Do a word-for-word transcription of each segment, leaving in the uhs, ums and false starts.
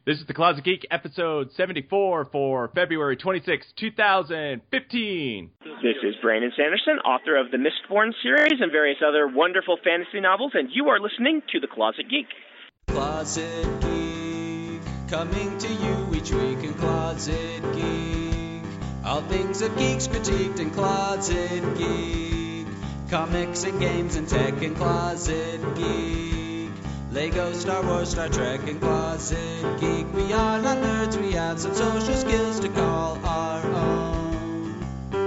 This is the Closet Geek, episode seventy-four for February twenty-sixth, twenty fifteen. This is Brandon Sanderson, author of the Mistborn series and various other wonderful fantasy novels, and you are listening to The Closet Geek. Closet Geek, coming to you each week in Closet Geek. All things of geeks critiqued in Closet Geek. Comics and games and tech in Closet Geek. Lego, Star Wars, Star Trek, and Closet Geek. We are not nerds, we have some social skills to call our own.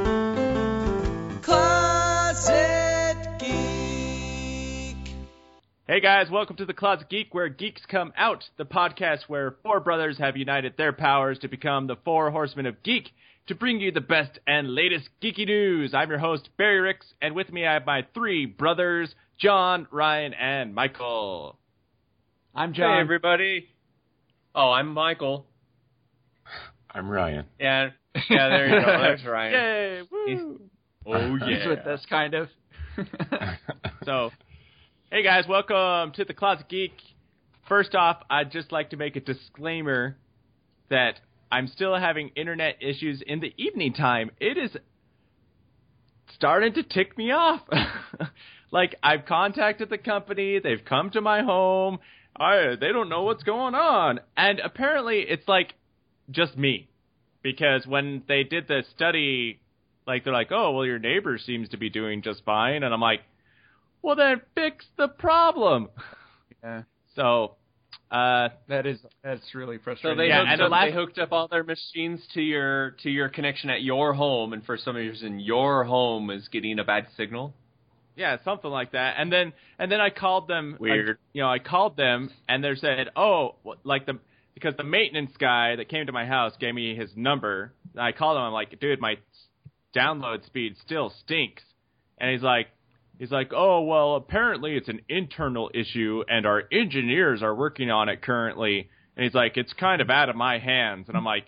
Closet Geek! Hey guys, welcome to the Closet Geek, where geeks come out, the podcast where four brothers have united their powers to become the four horsemen of geek, to bring you the best and latest geeky news. I'm your host, Barry Ricks, and with me I have my three brothers, John, Ryan, and Michael. I'm John. Hey, everybody. Oh, I'm Michael. I'm Ryan. Yeah, yeah. There you go. There's Ryan. Yay! Woo! Oh yeah. He's with us, kind of. So, hey guys, welcome to the Closet Geek. First off, I'd just like to make a disclaimer that I'm still having internet issues in the evening time. It is starting to tick me off. Like, I've contacted the company, they've come to my home, I, they don't know what's going on. And apparently it's like just me. Because when they did the study, like, they're like, oh, well, your neighbor seems to be doing just fine. And I'm like, well, then fix the problem. Yeah. So, uh, that is, that's really frustrating. So they, yeah, hooked and up, the last... they hooked up all their machines to your to your connection at your home, and for some reason your home is getting a bad signal. Yeah, something like that. And then and then I called them. Weird. I, you know, I called them, and they said, oh, like the because the maintenance guy that came to my house gave me his number. And I called him. I'm like, dude, my download speed still stinks. And he's like, he's like, oh, well, apparently it's an internal issue, and our engineers are working on it currently. And he's like, it's kind of out of my hands. And I'm like,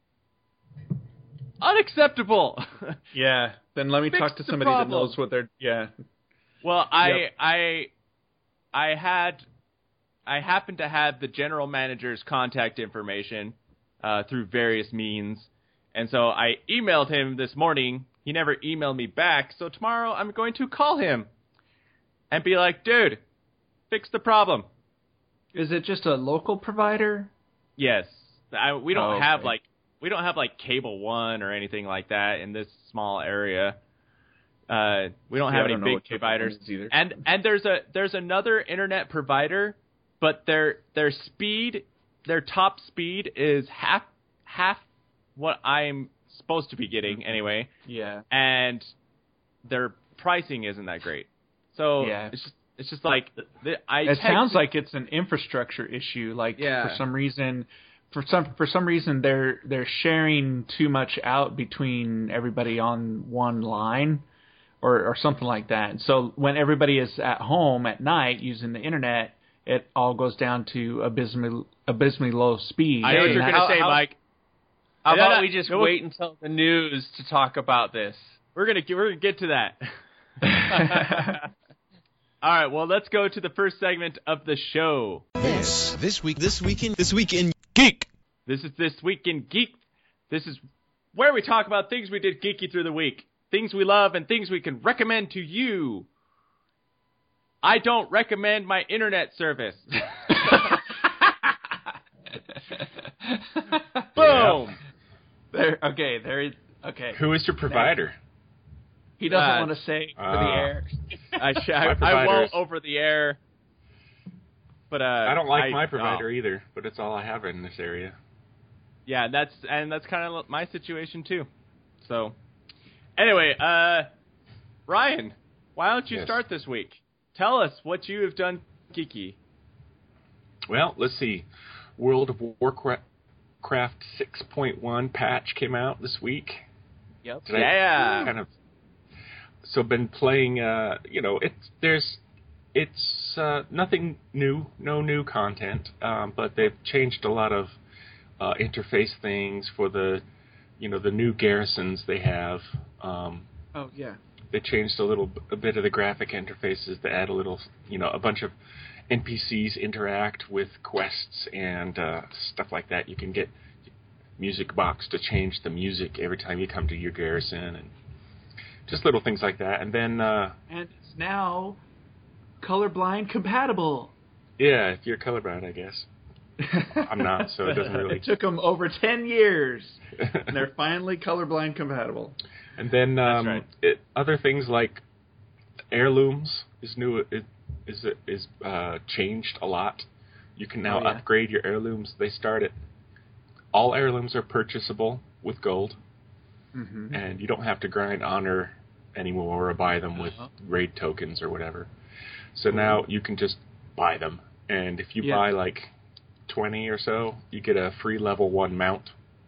unacceptable. Yeah. Then let me Fix talk to the somebody problem. that knows what they're. Yeah. Well, I Yep. I I had I happened to have the general manager's contact information uh, through various means, and so I emailed him this morning. He never emailed me back, so tomorrow I'm going to call him and be like, dude, fix the problem. Is it just a local provider? Yes, I, we don't Oh, have okay. like we don't have like Cable One or anything like that in this small area. Uh, we don't Yeah, have I any don't know big what Cable providers One is either. and and there's a there's another internet provider, but their their speed, their top speed is half half what I'm supposed to be getting anyway, Yeah. and their pricing isn't that great. So Yeah. it's just it's just like the, I. It text- sounds like it's an infrastructure issue. Like Yeah. for some reason, for some for some reason they're they're sharing too much out between everybody on one line, or or something like that. And so when everybody is at home at night using the internet, it all goes down to abysmally abysmally low speed. I know what And you're that- gonna say, how- Mike. How No, about no, we just no, wait until the news to talk about this? We're gonna we're gonna get to that. All right, well, let's go to the first segment of the show. This this week this week in this week in geek. This is This Week in Geek. This is where we talk about things we did geeky through the week, things we love, and things we can recommend to you. I don't recommend my internet service. Boom. There, okay, there is. Okay, Who is your provider? he doesn't Uh, want to say for the uh, air. I, sh- My I, I provider won't is- over the air. But uh, I don't like I- my provider oh. either, but it's all I have in this area. Yeah, that's and that's kind of my situation too. So, anyway, uh, Ryan, why don't you Yes. start this week? Tell us what you have done geeky. Well, let's see. World of Warcraft six point one patch came out this week. Yep. Did I Yeah. kind of. So been playing. Uh, you know, it's there's it's uh, nothing new, no new content, um, but they've changed a lot of uh, interface things for the, you know, the new garrisons they have. Um, Oh yeah. they changed a little a bit of the graphic interfaces to add a little, you know, a bunch of N P Cs interact with quests and uh, stuff like that. You can get music box to change the music every time you come to your garrison, and just little things like that. And then uh, and it's now colorblind compatible. Yeah, if you're colorblind, I guess. I'm not, so it doesn't really. It took them over ten years, and they're finally colorblind compatible. And then um, right. it, other things like heirlooms is new. It, is is uh, changed a lot. You can now oh, yeah. upgrade your heirlooms. They start at all heirlooms are purchasable with gold, mm-hmm. and you don't have to grind honor anymore or buy them with uh-huh. raid tokens or whatever. So now you can just buy them, and if you yeah. buy like twenty or so, you get a free level one mount.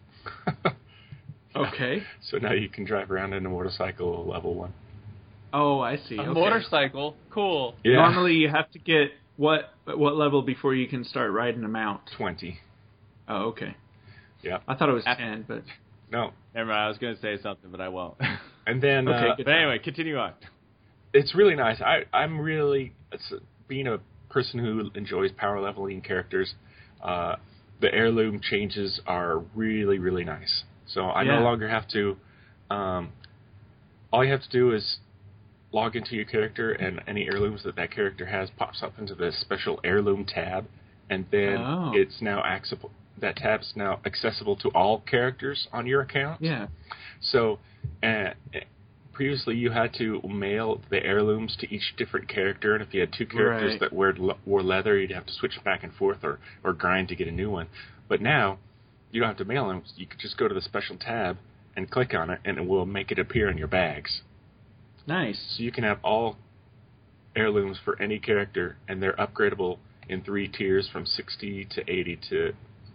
Okay. So now you can drive around in a motorcycle level one. Oh, I see. A okay. motorcycle, cool. Yeah. Normally, you have to get what what level before you can start riding a mount? Twenty. Oh, okay. Yeah. I thought it was ten, but No. Never mind. I was going to say something, but I won't. And then, Okay, uh, good. But anyway, continue on. it's really nice. I I'm really it's, being a person who enjoys power leveling characters. Uh, the heirloom changes are really really nice. So I Yeah. no longer have to. Um, all you have to do is log into your character, and any heirlooms that that character has pops up into the special heirloom tab, and then Oh. it's now accessible. That tab's now accessible to all characters on your account. yeah. So, uh, previously you had to mail the heirlooms to each different character, and if you had two characters Right. that wore, wore leather, you'd have to switch back and forth or, or grind to get a new one. But now, you don't have to mail them. You could just go to the special tab and click on it, and it will make it appear in your bags. Nice. So you can have all heirlooms for any character, and they're upgradable in three tiers from sixty to eighty to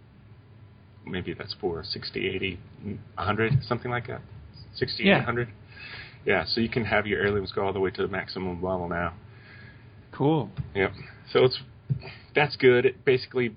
maybe that's four, sixty, eighty, one hundred, something like that. sixty, Yeah. one hundred. Yeah, so you can have your heirlooms go all the way to the maximum level now. Cool. Yep. So it's that's good. It basically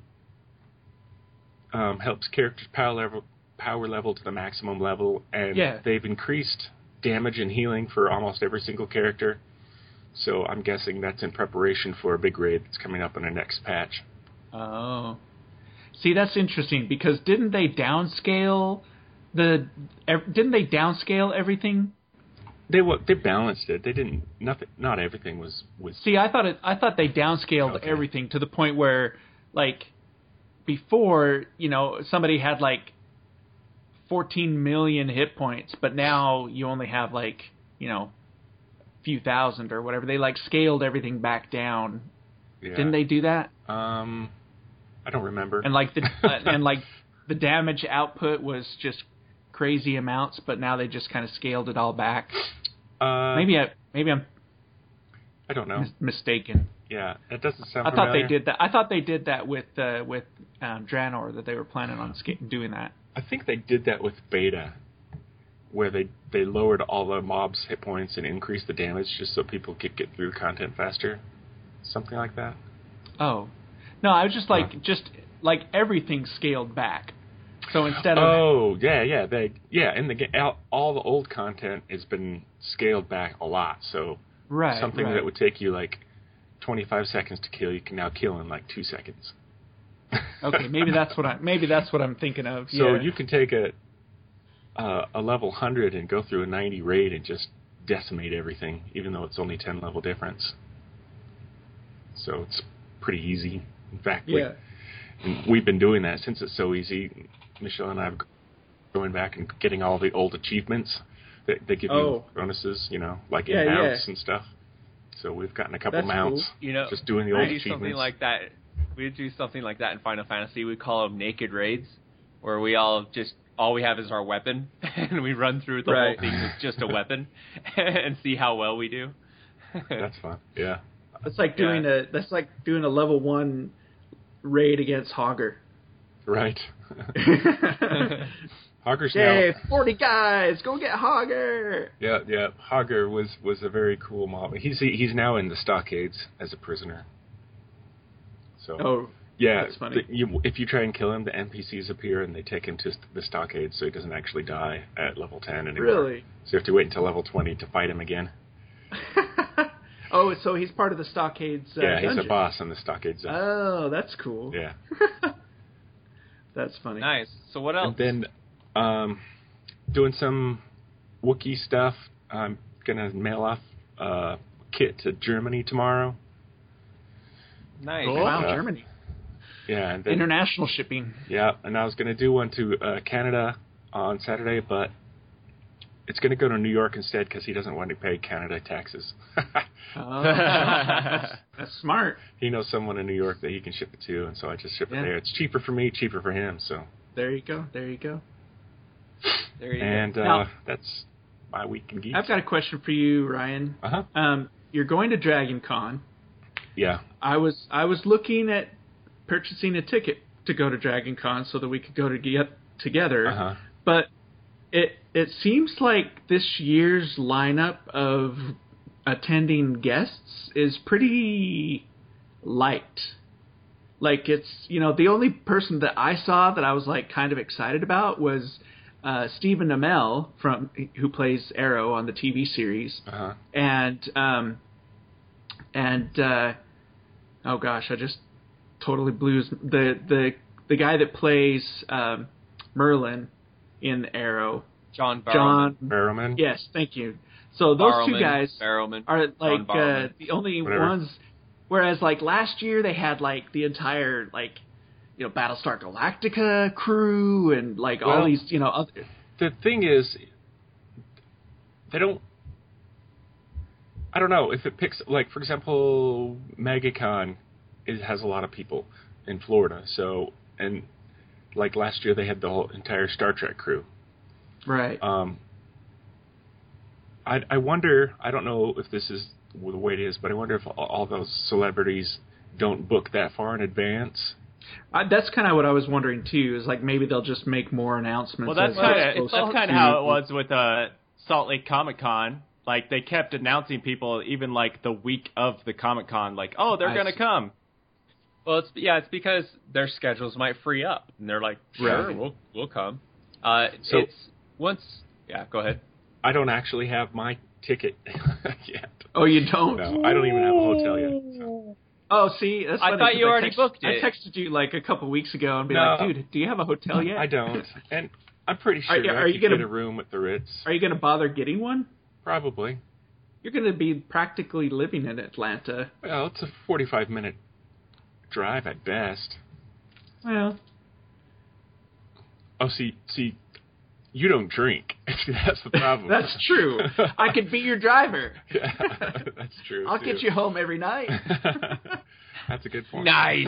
um, helps characters power level power level to the maximum level, and Yeah. they've increased damage and healing for almost every single character. So I'm guessing that's in preparation for a big raid that's coming up in the next patch. Oh. See, that's interesting because didn't they downscale the? ev- Didn't they downscale everything? They wa- they balanced it. They didn't nothing. Not everything was was. See, I thought it. I thought they downscaled Okay. everything to the point where, like, before you know somebody had like fourteen million hit points, but now you only have like you know a few thousand or whatever. They like scaled everything back down. Yeah. Didn't they do that? Um, I don't remember. And like the uh, and like the damage output was just crazy amounts, but now they just kind of scaled it all back. uh, Maybe I maybe I'm I don't know. mis- mistaken. Yeah, that doesn't sound. I thought familiar. they did that. I thought they did that with uh, with um, Draenor, that they were planning on sca- doing that. I think they did that with Beta, where they they lowered all the mobs' hit points and increased the damage just so people could get through content faster, something like that. Oh, no, I was just like Huh. just like everything scaled back. So instead of Oh yeah, yeah, they yeah. In the ga- all, all the old content has been scaled back a lot. So right, something right. that would take you like twenty-five seconds to kill, you can now kill in like two seconds. Okay, maybe that's what I maybe that's what I'm thinking of. So yeah. you can take a uh, a level one hundred and go through a ninety raid and just decimate everything, even though it's only ten level difference. So it's pretty easy. In fact, yeah. we, and we've been doing that since it's so easy. Michelle and I have going back and getting all the old achievements that they give Oh. you bonuses, you know, like Yeah, in mounts yeah. and stuff. So we've gotten a couple That's mounts, cool. You know, just doing the we old do achievements. something like that. We do something like that in Final Fantasy. We call them naked raids, where we all just all we have is our weapon, and we run through the Right. whole thing with just a weapon, and see how well we do. That's fun. Yeah. That's like doing a that's like doing a level one raid against Hogger. Right. Hogger's Yay, now. forty guys, go get Hogger. Yeah, yeah. Hogger was, was a very cool mob. He's he's now in the stockades as a prisoner. So Oh, yeah, that's funny. the- you, if you try and kill him, the N P Cs appear and they take him to the stockade, so he doesn't actually die at level ten anymore. really? So you have to wait until level twenty to fight him again. Oh, so he's part of the Stockades. Uh, yeah, he's dungeon. a boss in the Stockade Zone. Oh, that's cool. Yeah. That's funny. Nice. So what else? And then um, doing some Wookiee stuff. I'm gonna mail off a kit to Germany tomorrow. Nice. Cool. Wow, Uh, Germany. Yeah, and then, International shipping. yeah, and I was gonna do one to uh, Canada on Saturday, but it's gonna go to New York instead because he doesn't want to pay Canada taxes. Oh, that's, that's smart. He knows someone in New York that he can ship it to, and so I just ship it Yeah. there. It's cheaper for me, cheaper for him. So, There you go. There you go. There you and go. uh, Now- that's my week in geeks. I've got a question for you, Ryan. Uh huh. Um, you're going to Dragon Con. Yeah. I was I was looking at purchasing a ticket to go to Dragon Con so that we could go to get together. Uh huh. But it it seems like this year's lineup of attending guests is pretty light. Like it's, you know, the only person that I saw that I was like kind of excited about was uh, Stephen Amell from who plays Arrow on the T V series, Uh huh. and um, and uh, oh gosh, I just totally blew his, the the the guy that plays um, Merlin in Arrow. John Barrowman. John, Barrowman. yes, thank you. So those two Barrowman, guys Barrowman, are John like uh, Barrowman. the only Whatever. ones. Whereas like last year they had like the entire like you know Battlestar Galactica crew and like all Well, these you know other. The thing is, they don't. I don't know if it picks like for example, MegaCon, it has a lot of people in Florida. So and like last year they had the whole entire Star Trek crew. Right. Um, I I wonder. I don't know if this is the way it is, but I wonder if all, all those celebrities don't book that far in advance. I, that's kind of what I was wondering too. Is like maybe they'll just make more announcements. Well, that's as kind it's of close that's to- kind of how it was with uh, Salt Lake Comic Con. Like they kept announcing people even like the week of the Comic Con, like, oh, they're I gonna see. come. Well, it's yeah, it's because their schedules might free up, and they're like, sure, Right. we'll we'll come. Uh, So- it's once, yeah, go ahead. I don't actually have my ticket yet. Oh, you don't? No, I don't even have a hotel yet. So. Oh, see, that's I funny, thought 'cause you already text- booked it. I texted you like a couple weeks ago and be No. like, dude, do you have a hotel yet? I don't, and I'm pretty Are sure you- I are could you gonna- get a room at the Ritz. Are you going to bother getting one? Probably. You're going to be practically living in Atlanta. Well, it's a forty-five minute drive at best. Well, Oh, see, see, you don't drink. That's the problem. that's true. I could be your driver. Yeah, that's true. I'll too. get you home every night. That's a good point. Nice.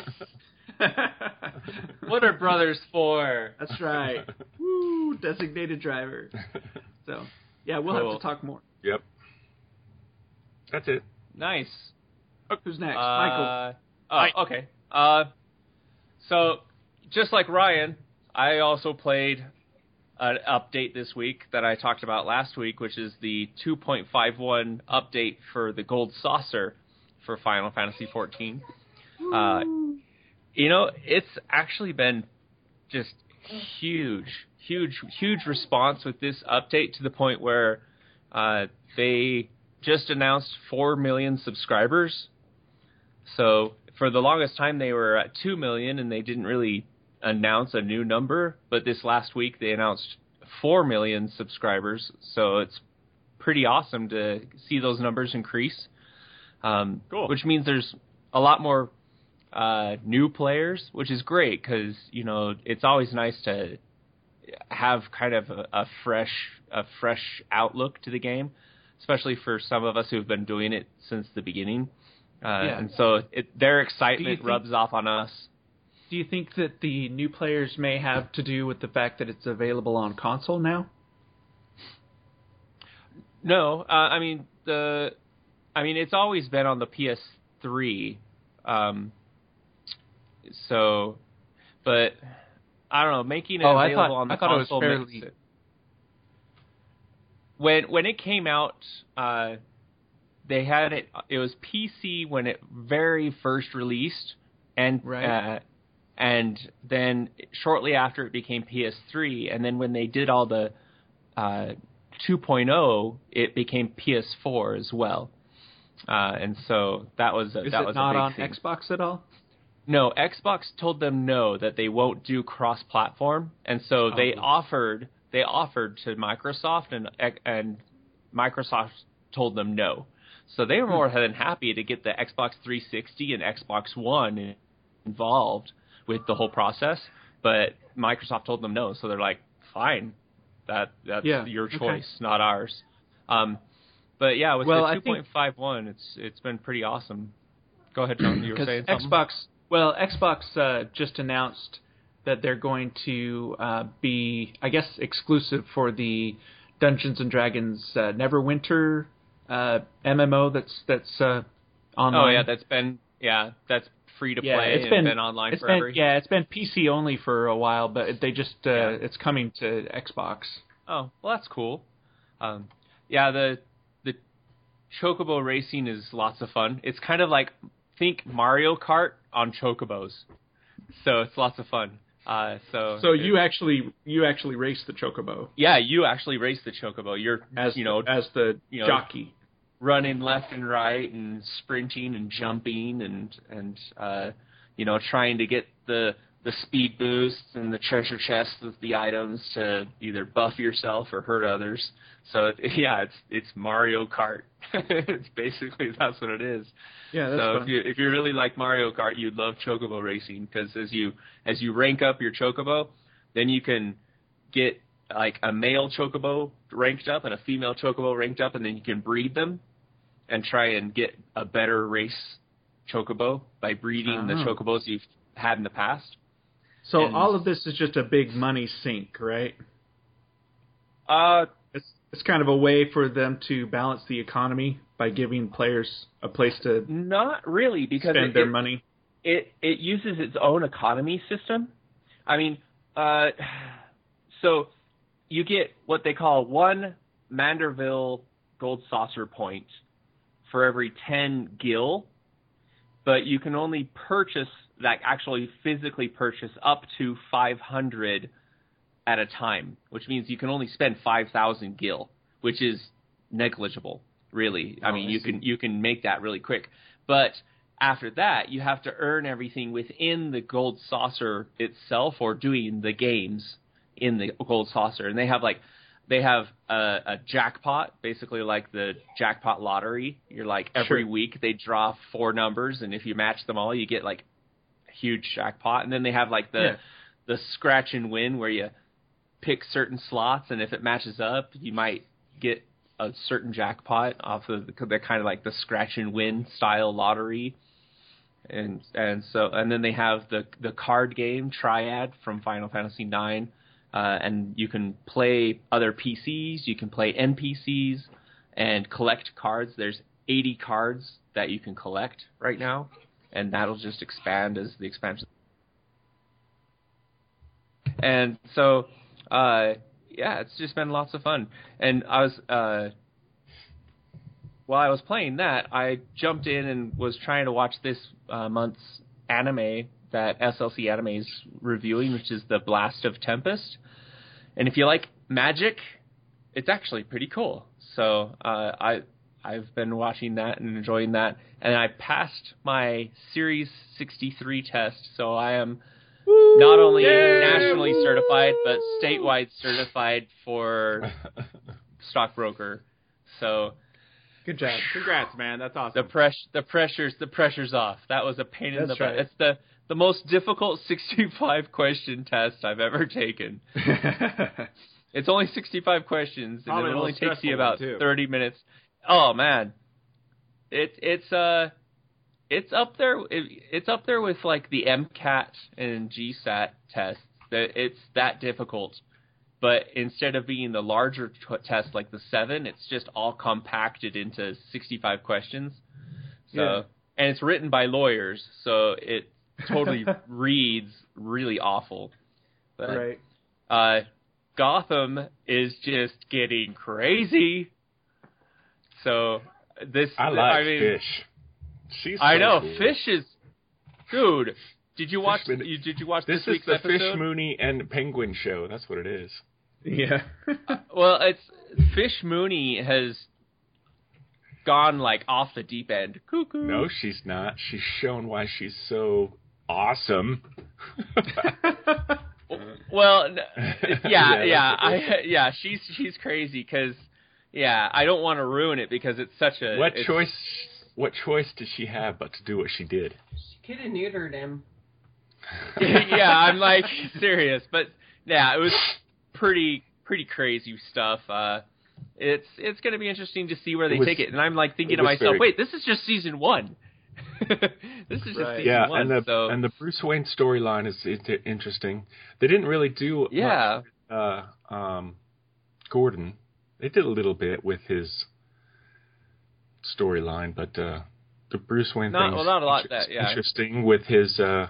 What are brothers for? That's right. Woo, designated driver. So, yeah, we'll Cool. have to talk more. Yep. That's it. Nice. Who's next? Michael. Uh, oh, okay. Uh, so, just like Ryan, I also played an update this week that I talked about last week, which is the two point five one update for the Gold Saucer for Final Fantasy fourteen. Uh, you know, it's actually been just huge, huge, huge response with this update to the point where uh, they just announced four million subscribers. So for the longest time they were at two million and they didn't really announce a new number, but this last week they announced four million subscribers. So it's pretty awesome to see those numbers increase. Um, Cool. Which means there's a lot more uh, new players, which is great because, you know, it's always nice to have kind of a, a fresh a fresh outlook to the game, especially for some of us who've been doing it since the beginning. Uh, Yeah. And so it, their Do you excitement think- rubs off on us. Do you think that the new players may have to do with the fact that it's available on console now? No, uh, I mean the, I mean it's always been on the P S three, um, so, but I don't know, making it Oh, I available thought- on the I thought it was console fairly- makes it. When when it came out, uh, they had it. It was P C when it very first released, and Right. uh, and then shortly after it became P S three, and then when they did all the uh, two point oh, it became P S four as well. Uh, and so that was a, Is that it was not a big on thing. Xbox at all? No, Xbox told them no, that they won't do cross-platform, and so they Oh. offered they offered to Microsoft, and and Microsoft told them no. So they were more than happy to get the Xbox three sixty and Xbox One involved with the whole process, but Microsoft told them no. So they're like, fine, that that's Yeah, your okay. choice, not ours. Um, but yeah, with Well, the I two think- point five one, it's it's been pretty awesome. Go ahead, John. You were Because saying something? Xbox, well, Xbox uh, just announced that they're going to uh, be, I guess, exclusive for the Dungeons and Dragons uh, Neverwinter uh, M M O that's that's uh, online. Oh yeah, that's been yeah, that's free to yeah, play it's and been, been online it's forever. been, yeah, it's been P C only for a while, but they just uh, Yeah. it's coming to Xbox. Oh, well, that's cool. Um, yeah, the the Chocobo racing is lots of fun. It's kind of like think Mario Kart on Chocobos, so it's lots of fun. Uh, so So it- you actually you actually race the Chocobo yeah, you actually race the Chocobo. You're as you know as the you know, jockey. running left and right and sprinting and jumping and and uh, you know trying to get the the speed boosts and the treasure chests with the items to either buff yourself or hurt others. So it, yeah, it's it's Mario Kart. It's basically that's what it is. Yeah, that's so fun. if you if you really like Mario Kart, you'd love Chocobo racing because as you as you rank up your Chocobo, then you can get like a male Chocobo ranked up and a female Chocobo ranked up, and then you can breed them and try and get a better race Chocobo by breeding the Oh. Chocobos you've had in the past. So and- all of this is just a big money sink, right? Uh, It's it's kind of a way for them to balance the economy by giving players a place to not really because spend it, their it, money. it it uses its own economy system. I mean, uh, so you get what they call one Manderville gold saucer point for every ten gil, but you can only purchase, like actually physically purchase up to five hundred at a time, which means you can only spend five thousand gil, which is negligible, really. I Oh, mean, I you see. can you can make that really quick. But after that, you have to earn everything within the gold saucer itself or doing the games in the gold saucer. And they have like they have a, a jackpot, basically like the jackpot lottery. You're like every Sure. week they draw four numbers, and if you match them all, you get like a huge jackpot. And then they have like the Yeah. the scratch and win where you pick certain slots, and if it matches up, you might get a certain jackpot off of the, they're kind of like the scratch and win style lottery. And and so and then they have the the card game Triad from Final Fantasy nine, uh, and you can play other P Cs, you can play N P Cs, and collect cards. There's eighty cards that you can collect right now, and that'll just expand as the expansion. And so, uh, yeah, it's just been lots of fun. And I was, uh, while I was playing that, I jumped in and was trying to watch this uh, month's anime that S L C Anime is reviewing, which is The Blast of Tempest. And if you like magic, it's actually pretty cool. So uh, I I've been watching that and enjoying that, and I passed my Series sixty-three test, so I am not only nationally certified but statewide certified for stockbroker. So Good job. Congrats, man. That's the awesome. press the pressure's the pressure's off. That was a pain in That's the butt. right. It's the the most difficult sixty-five question test I've ever taken. It's only sixty-five questions, and Probably it the only most takes you stressful about one, too. thirty minutes. Oh man, it's it's uh it's up there. It, it's up there with like the MCAT and GSAT tests. That it's that difficult, but instead of being the larger t- test like the seven, it's just all compacted into sixty-five questions. So Yeah. and it's written by lawyers, so it totally reads really awful. But, Right. uh, Gotham is just getting crazy. So this, I like I mean, Fish. She's I so know cool. Fish is, dude. Did you watch? Fish- You, did you watch This this, is week's the episode? Fish Mooney and Penguin show. That's what it is. Yeah. Well, it's Fish Mooney has gone like off the deep end. Cuckoo. No, she's not. She's shown why she's so awesome. Well, n- yeah, Yeah, yeah, that's I, yeah. She's she's crazy because, yeah, I don't want to ruin it because it's such a. What it's, choice? What choice did she have but to do what she did? She could have neutered him. Yeah, I'm like serious, but yeah, it was pretty pretty crazy stuff. Uh, it's it's going to be interesting to see where they It was- take it, and I'm like thinking it to was myself, very- wait, this is just season one. This is just Right. season Yeah, one. and the so and the Bruce Wayne storyline is inter- interesting. They didn't really do yeah, much, uh, um, Gordon. They did a little bit with his storyline, but uh, the Bruce Wayne Not- thing well, not a lot inter- that- yeah. interesting with his. Uh,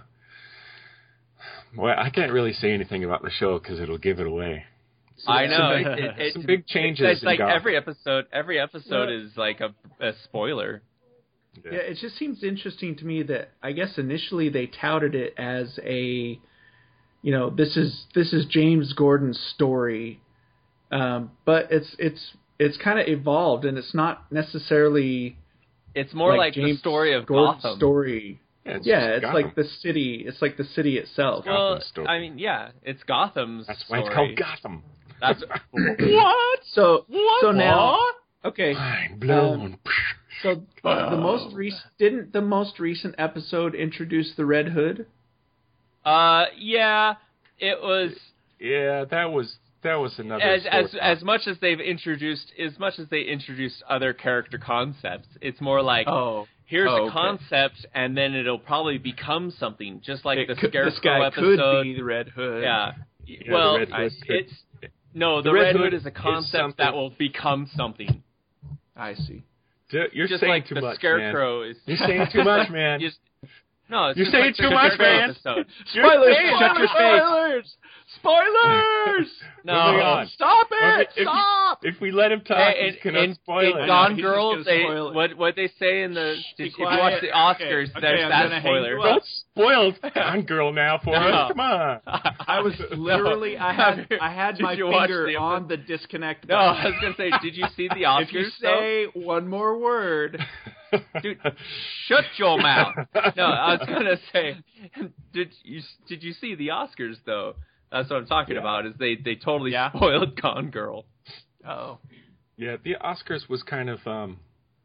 well, I can't really say anything about the show because it'll give it away. I know. Some It, big, it, it, some big changes. It's in like Gotham. every episode. Every episode Yeah. is like a, a spoiler. Yeah. Yeah, it just seems interesting to me that I guess initially they touted it as a, you know, this is this is James Gordon's story, um, but it's it's it's kind of evolved and it's not necessarily It's more like, James the story of Gordon's Gotham. story. Yeah, it's, Yeah, just it's Gotham. like the city. It's like the city itself. Well, Gotham's story. I mean, yeah, it's Gotham's That's why story. it's called Gotham. That's What? So What? so now What? okay. Mind blown. So uh, the most recent didn't the most recent episode introduce the Red Hood? uh, yeah, it was Yeah, that was that was another. as as story. as much as they've introduced as much as they introduced other character concepts. It's more like Oh, here's oh, a okay. concept, and then it'll probably become something, just like It the could- Scarecrow this guy episode. could be the Red Hood. Yeah. Yeah, well, the Red Hood it's, could- it's no, the, The Red Red Hood, Hood is a is concept something- that will become something. I see. D- You're Just saying like too the much, Scarecrow man. is. You're saying too much, man. Just- no, it's You're just saying like the too much, Scarecrow man. episode. Spoilers! saying Shut your spoilers! face! Spoilers! No. Moving on. Stop Well, it! if you- Stop! If we let him talk, Hey, he's in, gonna in, spoil in it. Gone He's just Girl, gonna they, spoil it. what what they say in the Be if you watch the quiet. Oscars, Okay, there's okay, I'm that gonna hang spoiler. you Don't spoil Gone Girl now for No. us. Come on. I was literally, I had, I had Did my you watch finger the- on the disconnect No, button. I was gonna say, did you see the Oscars? If you though? say one more word, Dude, shut your mouth. No, I was gonna say, did you did you see the Oscars though? That's what I'm talking Yeah. about. Is they they totally Yeah. spoiled Gone Girl. oh, Yeah, the Oscars was kind of um,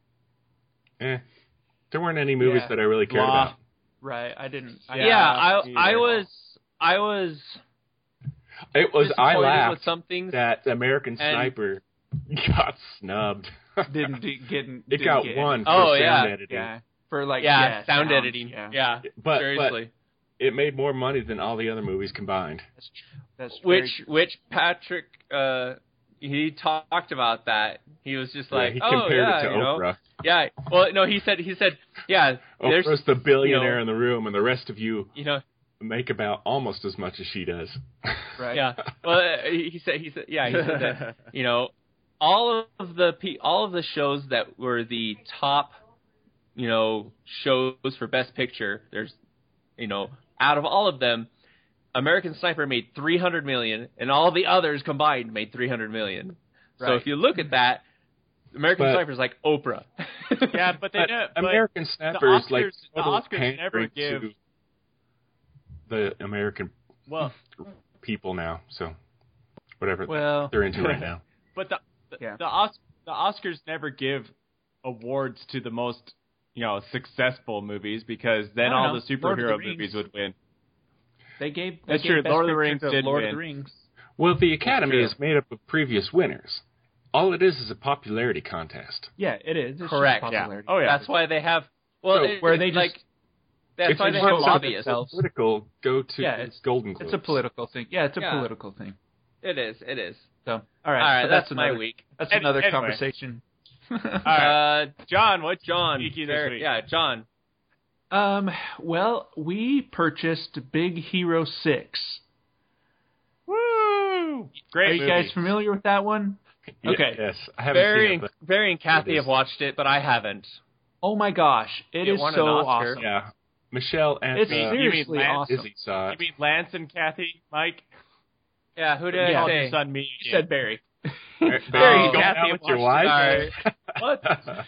eh. There weren't any movies Yeah. that I really cared Blah. about. right, I didn't. I, Yeah, I me I either. was I was It was I disappointed with laughed some things. that American And- Sniper got snubbed. didn't do, get. It didn't got get one for Oh, sound yeah. editing, Yeah, for like yeah, yeah, sound sounds, editing. Yeah, Yeah, but seriously. but it made more money than all the other movies combined. that's true. That's very Which which Patrick uh he talked about that. He was just like, yeah, he oh compared yeah, it to you know? Oprah. Yeah. Well, no, he said he said, yeah, there's Oprah's the billionaire you know- in the room, and the rest of you you know, make about almost as much as she does. right. yeah. Well, uh, he he said he said yeah, he said that, you know, all of the pe- all of the shows that were the top, you know, shows for Best Picture, there's, you know, out of all of them, American Sniper made three hundred million, and all the others combined made three hundred million. So Right. if you look at that, American But- Sniper is like Oprah. Yeah, but they But don't. But American Sniper is like Oscars- the total Oscars never pandering give- to the American well, people now. So whatever Well, they're into right now. but the the, Yeah. the, Os- the Oscars never give awards to the most, you know, successful movies because then No, all no. the Lord of superhero the Rings. movies would win. they gave. They That's gave true. Best Lord of the Picture Rings to did Lord win. of the Rings. Well, the Academy True. is made up of previous winners. All it is is a popularity contest. Yeah, it is. It's just Correct. Yeah. popularity. Oh yeah. That's why they have. Well, So, it, where it- they just- like. That's if why you they want have something lobbyists. that's political, go to Yeah, the it's- Golden Globes. It's a political thing. Yeah, it's a Yeah. political thing. It is. It is. So, all right. All right, so that's, that's, my another, week. That's Any- another anyway. conversation. All right. Uh, John, what's John. geeky this there- week? Yeah, John. Um. Well, we purchased Big Hero Six. Woo! Great Are you movie. guys familiar with that one? Yeah, Okay. Yes, I haven't Barry seen and, it, Barry and Kathy it is. have watched it, but I haven't. Oh my gosh, it It is won an so Oscar. awesome. but yeah. Michelle and It's uh, seriously Lance? awesome. Izzy saw You it. mean Lance and Kathy, Mike? Yeah, who did Yeah. I Called say? your son me. You said Barry. Barry, Barry, you going Kathy out with your watched wife? it. what?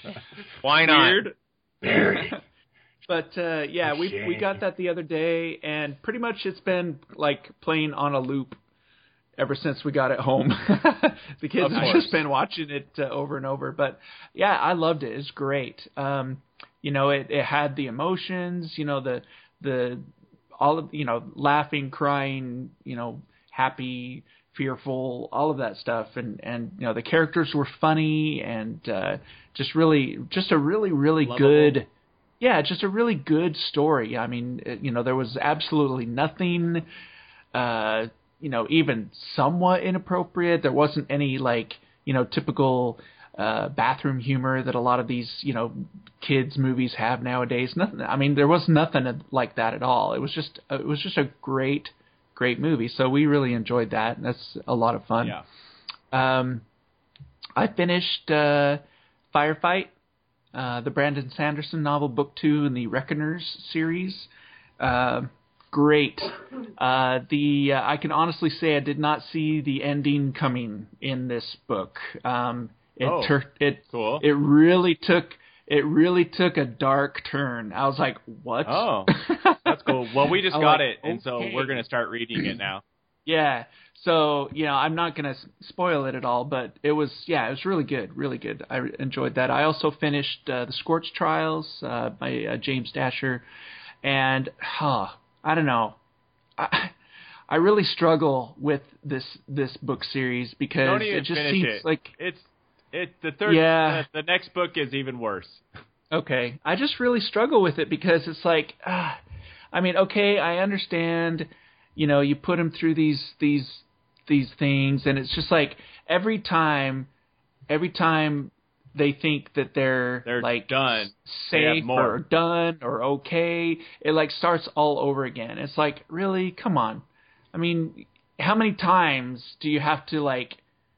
Why not? Weird. Very. But uh, yeah, we we got that the other day, and pretty much it's been like playing on a loop ever since we got it home. The kids Of have course. just been watching it uh, over and over. But yeah, I loved it. It's great. Um, you know, it, it had the emotions. You know, the the all of you know, laughing, crying. You know, happy, fearful, all of that stuff. And and you know, the characters were funny and uh, just really, just a really, really Lovable. good. Yeah, just a really good story. I mean, it- you know, there was absolutely nothing, uh, you know, even somewhat inappropriate. There wasn't any, like, you know, typical uh, bathroom humor that a lot of these, you know, kids movies have nowadays. Nothing. I mean, there was nothing like that at all. It was just, it was just a great, great movie. So we really enjoyed that. And that's a lot of fun. Yeah. Um, I finished uh, Firefight. Uh, the Brandon Sanderson novel, book two in the Reckoners series. Uh, great. Uh, the uh, I can honestly say I did not see the ending coming in this book. Um, it Oh, tur- it cool. it really took it really took a dark turn. I was like, what? Oh, that's cool. Well, we just I'm got like, it, and so okay. we're going to start reading it now. Yeah. So, you know, I'm not going to spoil it at all, but it was, yeah, it was really good, really good. I re- enjoyed that. I also finished uh, The Scorch Trials uh, by uh, James Dasher, and, huh, I don't know. I, I really struggle with this this book series because Don't even it just finish seems it. like, It's it. The third. Yeah. The, the next book is even worse. okay, I just really struggle with it because it's like, ah, I mean, okay, I understand, you know, you put them through these these these things, and it's just like every time, every time they think that they're, They're like done. They have safe more. or done or okay, it like starts all over again. It's like, really, come on. I mean, how many times do you have to like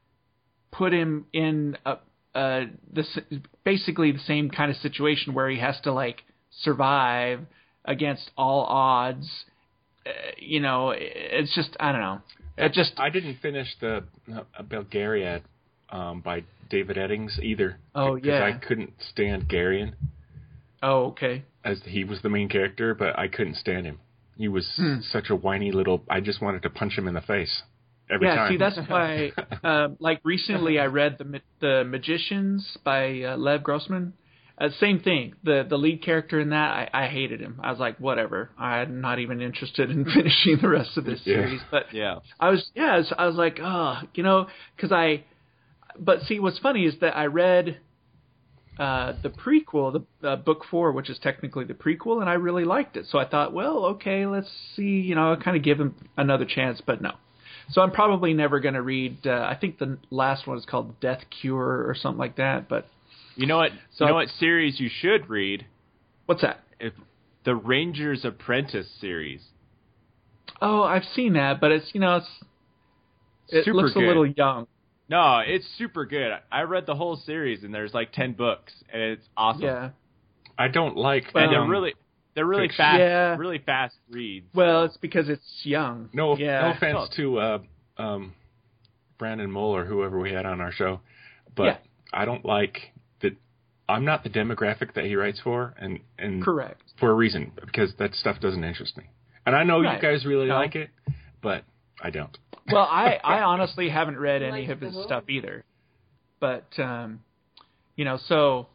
put him in a uh this basically the same kind of situation where he has to like survive against all odds? Uh, you know, it's just, I don't know. It just I didn't finish the uh, Belgariad um, by David Eddings either. Oh, because yeah. I couldn't stand Garion oh okay. as he was the main character, but I couldn't stand him. He was Hmm. such a whiny little. I just wanted to punch him in the face every Yeah, time. see, that's why. Um, like recently, I read the Ma- the Magicians by uh, Lev Grossman. Uh, same thing. The the lead character in that, I, I hated him. I was like, whatever. I'm not even interested in finishing the rest of this Yeah. series. But Yeah. I was, yeah, I was, I was like, oh, you know, because I. But see, what's funny is that I read uh, the prequel, the uh, book four, which is technically the prequel, and I really liked it. So I thought, well, okay, let's see. You know, I'll kind of give him another chance, but no. So I'm probably never going to read. Uh, I think the last one is called Death Cure or something like that. But You know what? So- you know what series you should read? what's that? If the Ranger's Apprentice series. Oh, I've seen that, but it's you know it's it Super looks good. a little young. No, it's super good. I read the whole series, and there's like ten books, and it's awesome. Yeah. I don't like. And they're young- really, they're really fiction. fast, Yeah. really fast reads. Well, it's because it's young. No, yeah. no offense to uh, um, Brandon Mull or whoever we had on our show, but Yeah. I don't like that. I'm not the demographic that he writes for, and and Correct. for a reason, because that stuff doesn't interest me. And I know Right. you guys really No. like it, but I don't. Well, I, I honestly haven't read any Likes of his the stuff either. But, um, you know, so,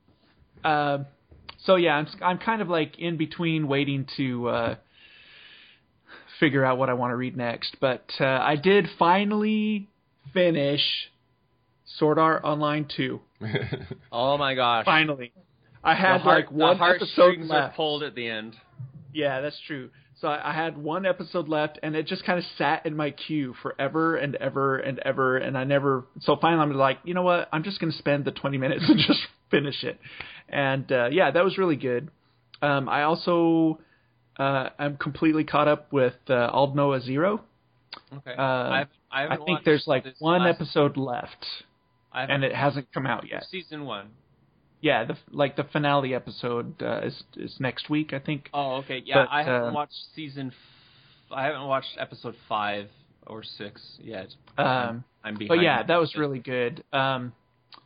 uh, so yeah, I'm, I'm kind of like in between waiting to uh, figure out what I want to read next. But uh, I did finally finish Sword Art Online two. Oh my gosh! Finally. I The had heart, like one the episode heartstrings are left. pulled at the end. Yeah, that's true. So I I had one episode left, and it just kind of sat in my queue forever and ever and ever, and I never. So finally, I'm like, you know what? I'm just going to spend the twenty minutes and just finish it. And uh, yeah, that was really good. Um, I also uh, I'm completely caught up with uh, All Noah Zero. Okay. Uh, I've, I, I haven't think watched there's like this one last- episode left, I haven't and it watched hasn't come out yet. Season one. Yeah, the like the finale episode uh, is is next week, I think. Oh, okay. Yeah, But, I haven't uh, watched season. F- I haven't watched episode five or six yet. Um, I'm behind. But yeah, that was really good. Um,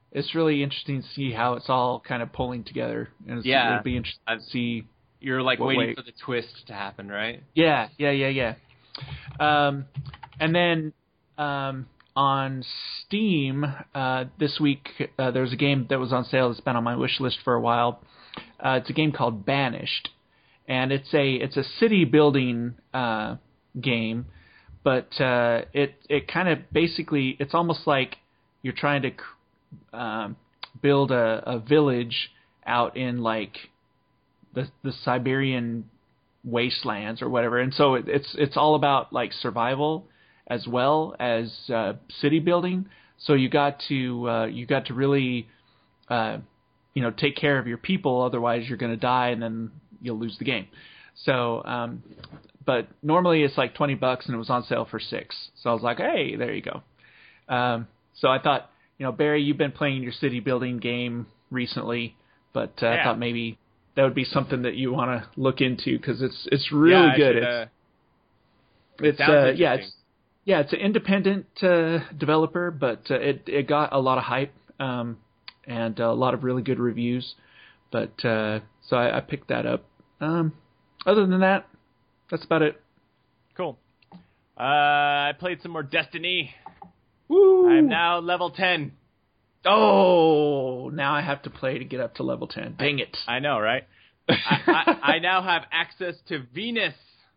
it's really interesting to see how it's all kind of pulling together, and it's, Yeah. it'll be interesting to see. You're like What waiting way? for the twist to happen, right? Yeah, yeah, yeah, yeah. Um, and then um, on Steam uh, this week, uh, there's a game that was on sale that's been on my wish list for a while. Uh, it's a game called Banished, and it's a it's a city building uh, game, but uh, it it kind of basically it's almost like you're trying to um, build a, a village out in like the the Siberian wastelands or whatever, and so it, it's it's all about like survival as well as uh, city building. So you got to uh, you got to really uh, you know take care of your people, otherwise you're going to die and then you'll lose the game. So, um, but normally it's like twenty bucks, and it was on sale for six. So I was like, hey, there you go. Um, so I thought, you know, Barry, you've been playing your city building game recently, but uh, Yeah. I thought maybe that would be something that you want to look into because it's it's really yeah, I good. should, It's uh, it's sounds uh, yeah, interesting. it's yeah, it's an independent uh, developer, but uh, it it got a lot of hype um, and a lot of really good reviews. But uh, so I, I picked that up. Um, other than that, that's about it. Cool. Uh, I played some more Destiny. Woo! I'm now level ten. Oh, now I have to play to get up to level ten. Dang it! I know, right? I, I, I now have access to Venus.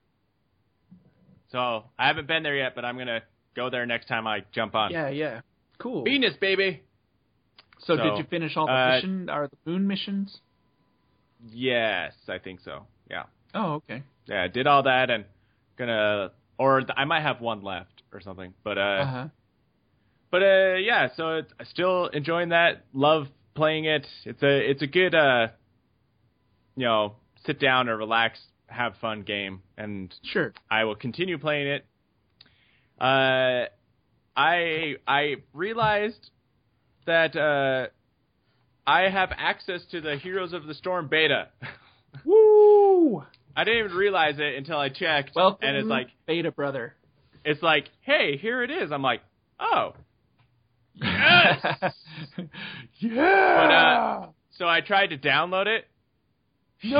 So I haven't been there yet, but I'm gonna go there next time I jump on. Yeah, yeah, cool. Venus, baby. So, So, did you finish all the uh, mission or the moon missions? Yes, I think so. Yeah, Oh, okay. yeah. I did all that and gonna, or th- I might have one left or something. But uh, Uh huh. but uh, yeah. So it's, I'm still enjoying that. Love playing it. It's a it's a good uh, you know, sit down and relax, have fun game, and Sure. I will continue playing it. Uh, I I realized that uh, I have access to the Heroes of the Storm beta. Woo! I didn't even realize it until I checked, Welcome, and it's like Beta Brother. it's like, hey, here it is. I'm like, oh, yes. Yeah. But uh, so I tried to download it. No.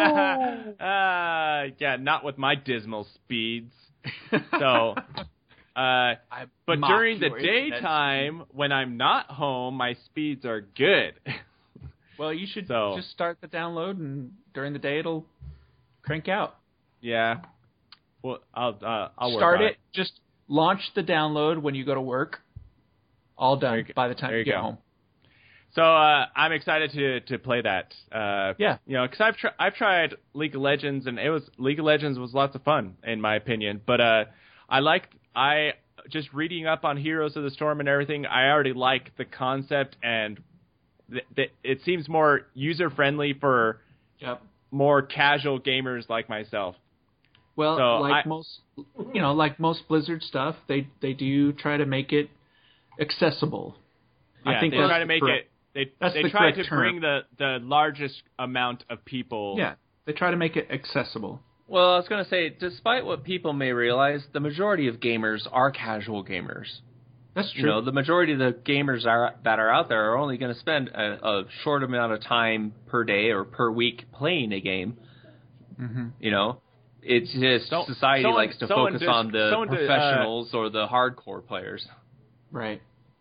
uh, yeah, not with my dismal speeds. So, uh, I but mock during the your internet daytime, when I'm not home, my speeds are good. speed. Well, you should So- just start the download, and during the day it'll crank out. Yeah. Well, I'll uh, I'll work Start on it. Just launch the download when you go to work. All done There you go. by the time There you you get go. home. So uh, I'm excited to to play that. Uh, Yeah. You know, because I've tr- I've tried League of Legends, and it was League of Legends was lots of fun in my opinion. But uh, I liked I just reading up on Heroes of the Storm and everything. I already like the concept, and th- th- it seems more user friendly for Yep. more casual gamers like myself. Well, So like I- most, you know, like most Blizzard stuff, they they do try to make it accessible. Yeah, I think they that's try to the make correct- it. They that's they the try correct to term. bring the the largest amount of people. Yeah, they try to make it accessible. Well, I was going to say, despite what people may realize, the majority of gamers are casual gamers. That's true. You know, the majority of the gamers are, that are out there are only going to spend a, a short amount of time per day or per week playing a game. mm-hmm. You know, it's just So- society someone- likes to someone focus dis- on the someone di- uh, professionals or the hardcore players. Right.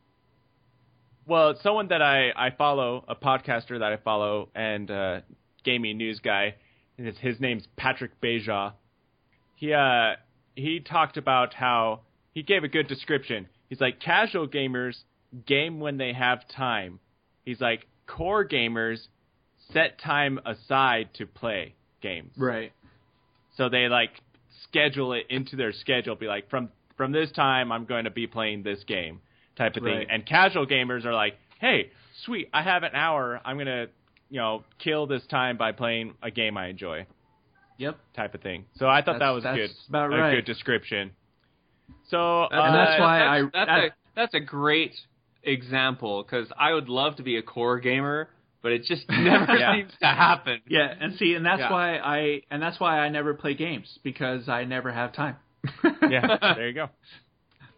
Well, someone that I, I follow, a podcaster that I follow, and uh, gaming news guy, and his, his name's Patrick Beja. He uh he talked about how he gave a good description. He's like, casual gamers game when they have time. He's like, core gamers set time aside to play games. Right. So they like schedule it into their schedule. Be like, from from this time I'm going to be playing this game, type of thing. Right. And casual gamers are like, hey, sweet, I have an hour. I'm gonna, you know, kill this time by playing a game I enjoy, Yep. type of thing. So I thought that That's- was that's good, about a right. good description. So uh, And that's why I- that's, that's, I- a, that's a great example, because I would love to be a core gamer, but it just never Yeah. seems to happen. Yeah, and see, and that's Yeah. why I and that's why I never play games because I never have time. yeah, there you go.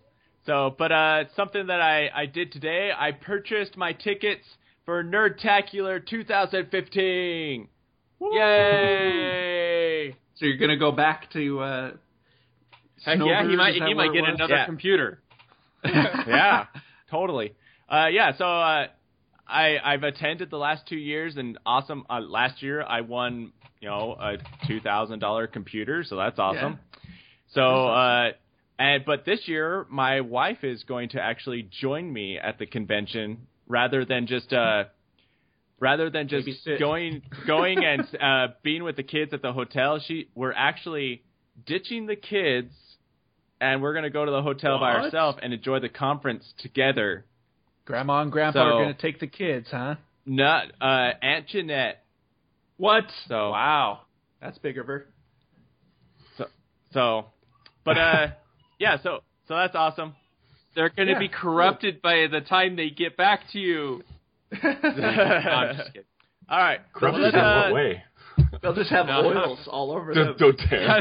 So, but uh, something that I, I did today, I purchased my tickets for Nerdtacular twenty fifteen. Woo! Yay! So you're gonna go back to uh, Heck yeah, he Snowbird? might Is that he where might it get was? another Yeah. computer. Yeah, totally. Uh, yeah, so uh, I I've attended the last two years, and awesome. Uh, last year I won, you know, a two thousand dollar computer, so that's awesome. So, uh, and but this year my wife is going to actually join me at the convention rather than just uh, rather than just Babysit. going going and uh, being with the kids at the hotel. She we're actually ditching the kids. And we're going to go to the hotel by What? ourselves and enjoy the conference together. Grandma and Grandpa So- are gonna take the kids, huh? Not uh, Aunt Jeanette. What? So Wow, that's big of her. so, so but uh, yeah. So so that's awesome. They're going to Yeah, be corrupted by the time they get back to you. No, I'm just kidding. All right. Corrupted let's, in uh, what way? They'll just have No. oils all over them. Don't, don't dare.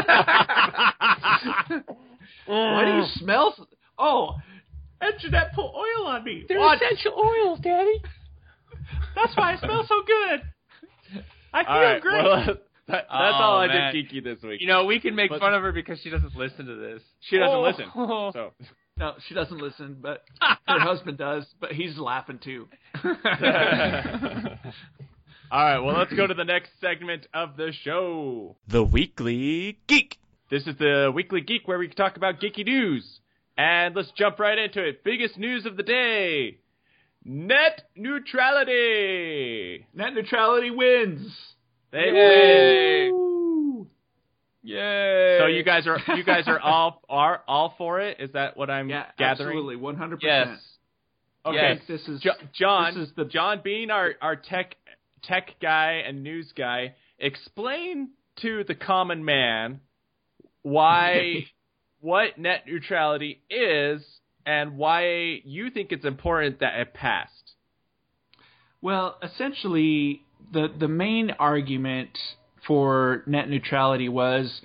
Why do you smell? So- oh, Aunt Jeanette put oil on me. They're essential oils, Daddy. That's why I smell so good. I feel All right. great. Well, that, that's all Oh, I man. did geeky this week. You know, we can make But- fun of her because she doesn't listen to this. she doesn't Oh. listen. So No, she doesn't listen, but her husband does. But he's laughing too. all right. Well, let's go to the next segment of the show. The Weekly Geek. This is the Weekly Geek where we talk about geeky news. And let's jump right into it. Biggest news of the day. Net neutrality. Net neutrality wins. They Yay. win. Yay! So you guys are you guys are all are all for it? Is that what I'm Yeah, gathering? absolutely, one hundred Yes. percent. Okay. Yes. This is Jo- John, This is the John being our, our tech tech guy and news guy, explain to the common man why what net neutrality is and why you think it's important that it passed. Well, essentially, the the main argument for net neutrality was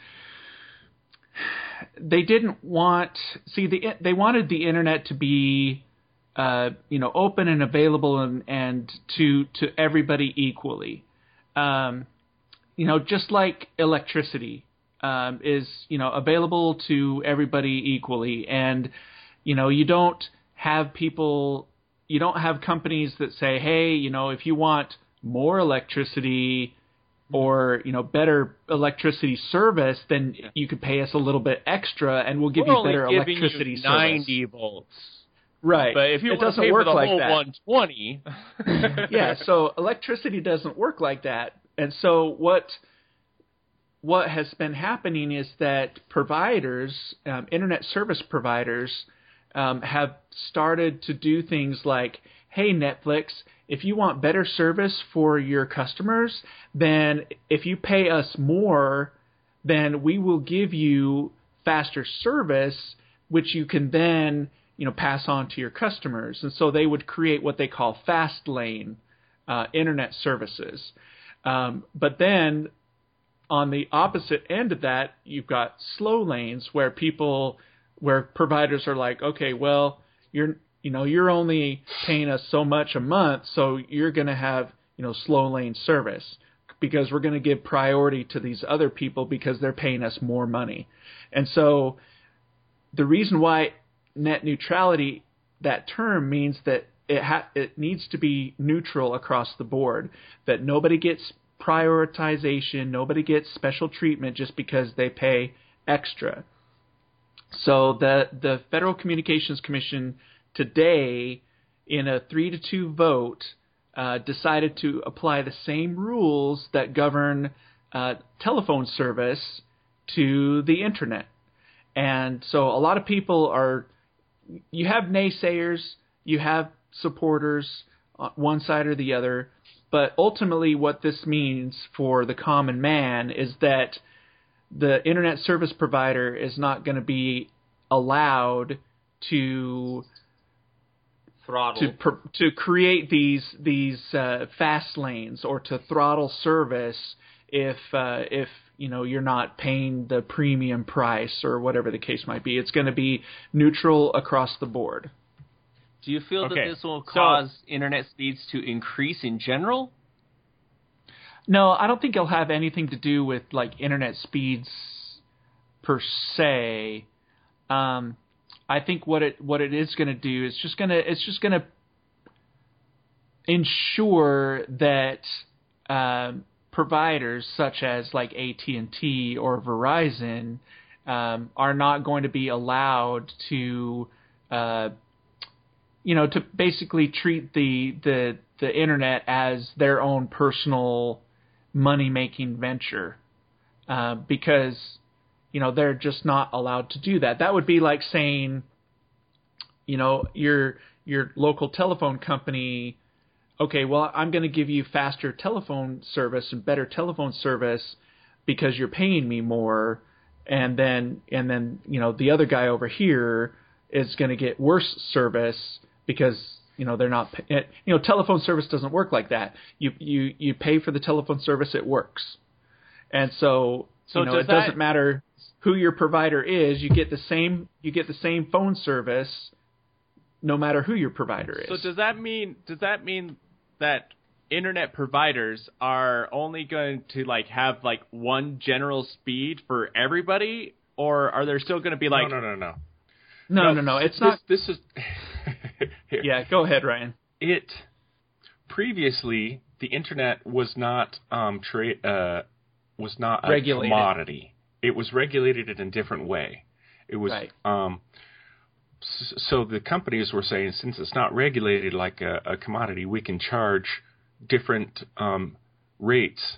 they didn't want see the they wanted the internet to be uh, you know open and available and, and to to everybody equally. Um, you know, just like electricity um, is you know available to everybody equally, and you know you don't have people. You don't have companies that say, hey, you know, if you want more electricity or, you know, better electricity service, then Yeah. you could pay us a little bit extra and we'll give We're you only better giving electricity you service. ninety volts. Right. But if you it want to doesn't pay work for the like whole that. one twenty, Yeah, so electricity doesn't work like that. And so what what has been happening is that providers, um, internet service providers, um, have started to do things like, hey, Netflix, if you want better service for your customers, then if you pay us more, then we will give you faster service, which you can then, you know, pass on to your customers. And so they would create what they call fast lane uh, internet services. Um, but then on the opposite end of that, you've got slow lanes where people, where providers are like, okay, well, you're, you know, you're only paying us so much a month, so you're going to have, you know, slow lane service because we're going to give priority to these other people because they're paying us more money. And so the reason why net neutrality, that term, means that it ha- it needs to be neutral across the board, that nobody gets prioritization, nobody gets special treatment just because they pay extra. So the the Federal Communications Commission today, in a three to two vote, uh, decided to apply the same rules that govern uh, telephone service to the internet. And so a lot of people are, you have naysayers, you have supporters on one side or the other, but ultimately what this means for the common man is that the internet service provider is not going to be allowed to throttle. to pr- to create these these uh, fast lanes or to throttle service if uh, if you know, you're not paying the premium price or whatever the case might be. It's going to be neutral across the board. Do you feel Okay, that this will so- cause internet speeds to increase in general? No, I don't think it'll have anything to do with like internet speeds per se. Um, I think what it what it is going to do is just going to it's just going to ensure that um, providers such as like A T and T or Verizon um, are not going to be allowed to, uh, you know, to basically treat the the the internet as their own personal money-making venture, uh, because, you know, they're just not allowed to do that. That would be like saying, you know, your your local telephone company, okay, well, I'm going to give you faster telephone service and better telephone service because you're paying me more, and then and then you know the other guy over here is going to get worse service because, you know, they're not, you know, telephone service doesn't work like that. You you you pay for the telephone service, it works. And so, So you know, does it that- doesn't matter who your provider is, you get the same you get the same phone service no matter who your provider is. So does that mean does that mean that internet providers are only going to like have like one general speed for everybody, or are there still going to be like no, no, no, no. no, no, no, it's this, not. This is. Here. Yeah, go ahead, Ryan. It previously the internet was not um tra- uh was not a Regulated. commodity. It was regulated in a different way. It was Right. um s- so the companies were saying, since it's not regulated like a, a commodity, we can charge different um rates.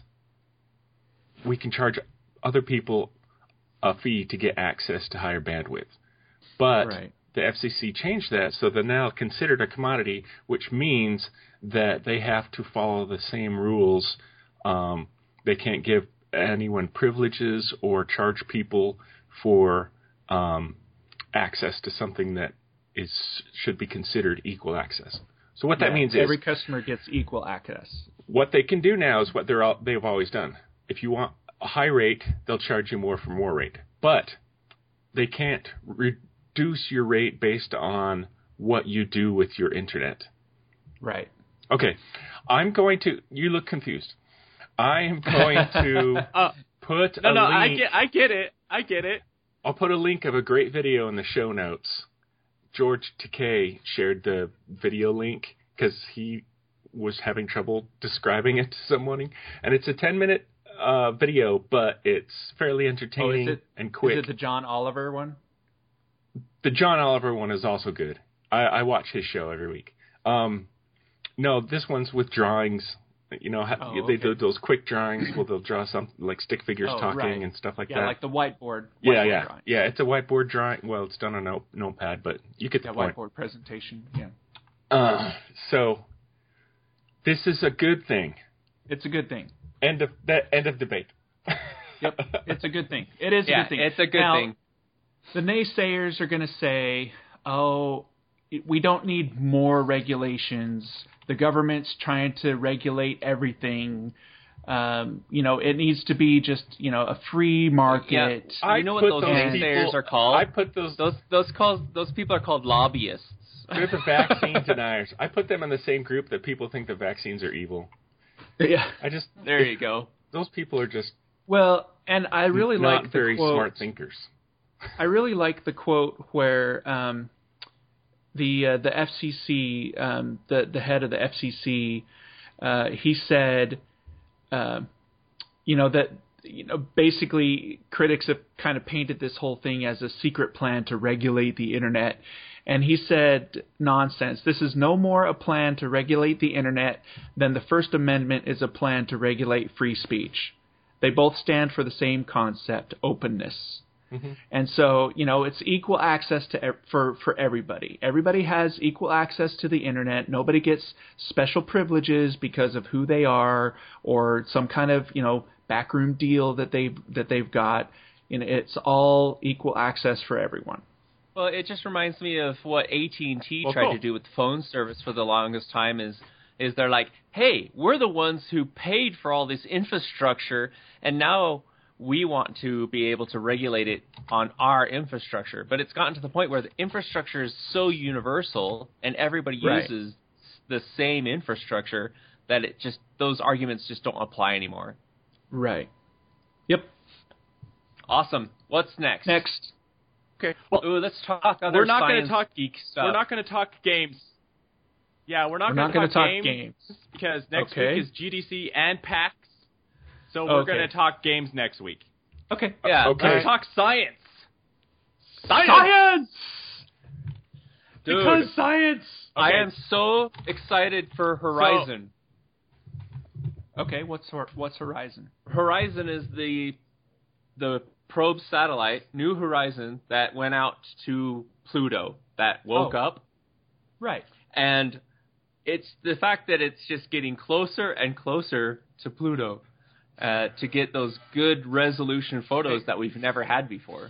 We can charge other people a fee to get access to higher bandwidth. But Right. the F C C changed that, so they're now considered a commodity, which means that they have to follow the same rules. Um, they can't give anyone privileges or charge people for um, access to something that is should be considered equal access. So what that Yeah, means is every customer gets equal access. what they can do now is what they're all, they've always done. If you want a high rate, they'll charge you more for more rate, but they can't re- reduce your rate based on what you do with your internet. Right. Okay, I'm going to. You look confused. I am going to uh, put no a no link. I get I get it I get it. I'll put a link of a great video in the show notes. George Takei shared the video link because he was having trouble describing it to someone, and it's a ten minute uh, video, but it's fairly entertaining Oh, is it, and quick. Is it the John Oliver one? The John Oliver one is also good. I, I watch his show every week. Um, no, this one's with drawings. You know, ha- Oh, they okay. do those quick drawings where they'll draw some like stick figures Oh, talking right. and stuff like Yeah, that. like the whiteboard. yeah, whiteboard yeah, drawing. yeah. It's a whiteboard drawing. Well, it's done on a notepad, but you get the Yeah, point. whiteboard presentation. Yeah, Uh, so this is a good thing. it's a good thing. End of that. End of debate. Yep, it's a good thing. It is Yeah, a good thing. it's a good Now, thing. The naysayers are going to say, "Oh, we don't need more regulations. The government's trying to regulate everything. Um, you know, it needs to be just, you know, a free market." I You know what put those people- naysayers are called? I put those. Those those calls those people are called lobbyists. They're the vaccine deniers. I put them in the same group that people think the vaccines are evil. Yeah. I just There you go. those people are just Well, and I really not like very the quote. smart thinkers. I really like the quote where um, the uh, the F C C, um, the the head of the F C C, uh, he said, uh, you know that you know basically critics have kind of painted this whole thing as a secret plan to regulate the internet, and he said, nonsense. This is no more a plan to regulate the internet than the First Amendment is a plan to regulate free speech. They both stand for the same concept, openness. And so, you know, it's equal access to ev- for for everybody. Everybody has equal access to the internet. Nobody gets special privileges because of who they are or some kind of, you know, backroom deal that they that they've got. You know, it's all equal access for everyone. Well, it just reminds me of what A T and T Well, tried cool. to do with phone service for the longest time. Is is they're like, hey, we're the ones who paid for all this infrastructure, and now we want to be able to regulate it on our infrastructure. But it's gotten to the point where the infrastructure is so universal and everybody Right. uses the same infrastructure that it just those arguments just don't apply anymore. Right. Yep. Awesome. What's next? Next. Okay. Well, Ooh, let's talk other we're not going science to talk geek stuff. We're not going to talk games. Yeah, we're not We're going not to going talk, to talk games, games. because next Okay. week is G D C and PAX. So we're Okay. going to talk games next week. Okay. Yeah. Okay. Let's talk science. Science. Science. Dude, Because science. I Okay. am so excited for Horizon. Okay. What's hor- what's Horizon? Horizon is the the probe satellite, New Horizon, that went out to Pluto, that woke Oh. up. Right. And it's the fact that it's just getting closer and closer to Pluto uh, to get those good resolution photos that we've never had before.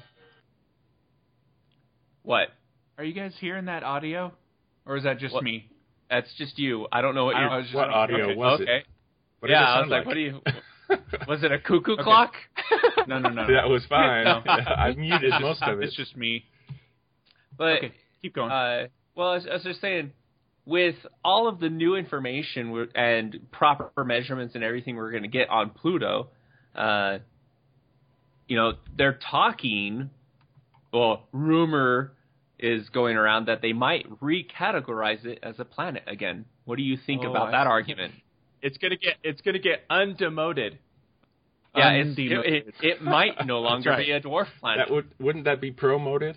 What? Are you guys hearing that audio, or is that just What? me? That's just you. I don't know what I you're... don't know, it's just What me. audio Okay. was okay. it? What did Yeah, it I was sound like, what do you... Was it a cuckoo Okay. clock? No, no, no. That was fine. No. I muted It's most just- of it. It's just me. But Okay. Keep going. Uh, well, I was, I was just saying, with all of the new information we're- and proper measurements and everything we're going to get on Pluto, uh, you know, they're talking, well, rumor is going around that they might recategorize it as a planet again. What do you think Oh, about I that see. argument? It's gonna get it's gonna get undemoted. Yeah, it's, it, Undemoted. it, it might no longer right. be a dwarf planet. That would wouldn't that be promoted?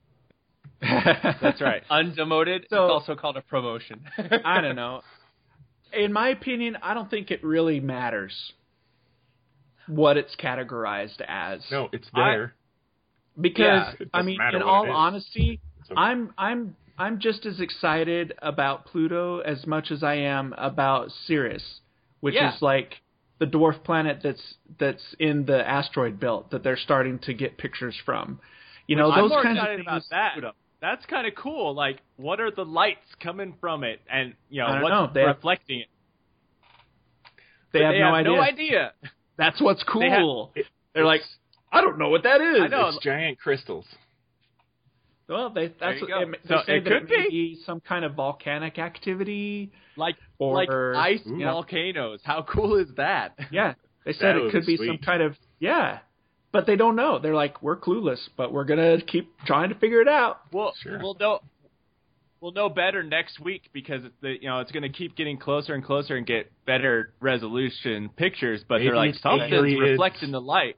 That's right. Undemoted, So- it's also called a promotion. I don't know. In my opinion, I don't think it really matters what it's categorized as. No, it's I- there. because Yeah, it I doesn't mean, matter in what all it is. honesty, So- I'm I'm I'm just as excited about Pluto as much as I am about Sirius, which Yeah. is like the dwarf planet that's that's in the asteroid belt that they're starting to get pictures from. You know, I'm those more kinds of excited things. about that. That's kind of cool. Like, what are the lights coming from it, and you know I don't what's know. They have- reflecting it? They But have they no have idea. no idea. That's what's They have- cool. It- They're like, I don't know what that is. I know. It's giant crystals. Well, they that's you what, go. they, they So say it that could it may be. be some kind of volcanic activity. Like Or- like ice Ooh. volcanoes. How cool is that? Yeah, they said That it would could be be some sweet. kind of yeah, but they don't know. They're like, we're clueless, but we're gonna keep trying to figure it out. Well, Sure. we'll know we'll know better next week because the you know it's going to keep getting closer and closer and get better resolution pictures. But they're like Aliens, something's aliens. reflecting the light.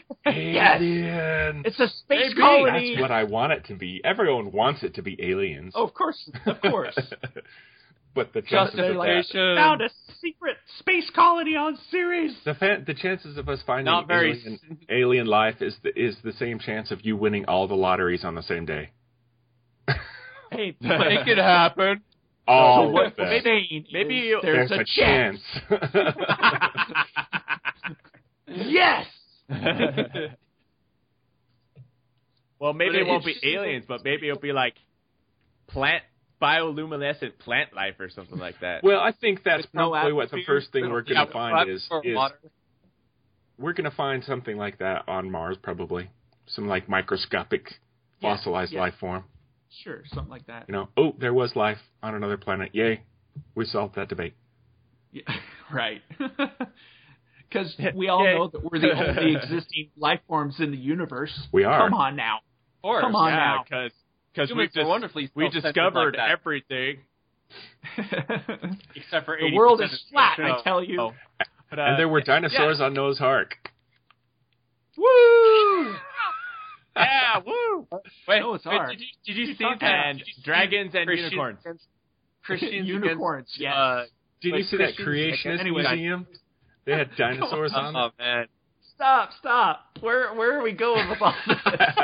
Aliens. It's a space Maybe. colony. That's what I want it to be. Everyone wants it to be aliens. Oh, of course, of course. But the chances They're of like, that, found a secret space colony on Ceres. the, fa- the chances of us finding Not very alien, alien life is the, is the same chance of you winning all the lotteries on the same day. Hey, Make it happen. All so what of them. we're saying maybe is there's, There's a, chance. Yes. Well, maybe But it it- won't it's be just- aliens, but maybe it'll be like plant bioluminescent plant life or something like that. Well, I think that's With no probably what the atmosphere? first thing we're going Yeah, to find right is, for is water. we're going to find something like that on Mars, probably. Some like microscopic Yeah, fossilized yeah. life form. Sure, something like that. You know, oh, there was life on another planet. Yay. We solved that debate. Yeah, right. Because we all Yay. know that we're the only existing life forms in the univerce. We are. Come on now. Of course. Come on yeah, now. because because we Humans are just wonderfully we self-centered discovered like that. everything except for The world eighty is percent flat, of I tell you. Oh. But, uh, and there were yeah, dinosaurs on Noah's Ark. Woo! Yeah, woo! Wait, Noah's wait, Ark. did you, did you see talking that? about? Did you see Dragons and Christians unicorns. against- Christians Unicorns, against, yes. uh, Did Like you see that Christians- creationist Anyway. museum? They had dinosaurs on oh it. man. Stop, stop. Where where are we going with all this?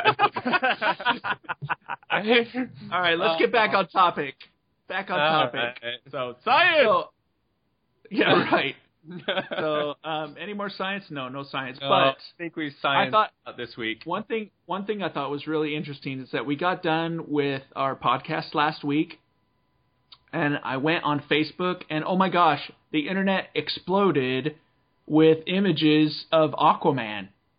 All right, let's get back on topic. Back on topic. So science. So, yeah, right. So, um, any more science? No, no science. No, But I think we signed I thought- out this week. one thing, one thing I thought was really interesting is that we got done with our podcast last week, and I went on Facebook, and oh my gosh, the internet exploded with images of Aquaman.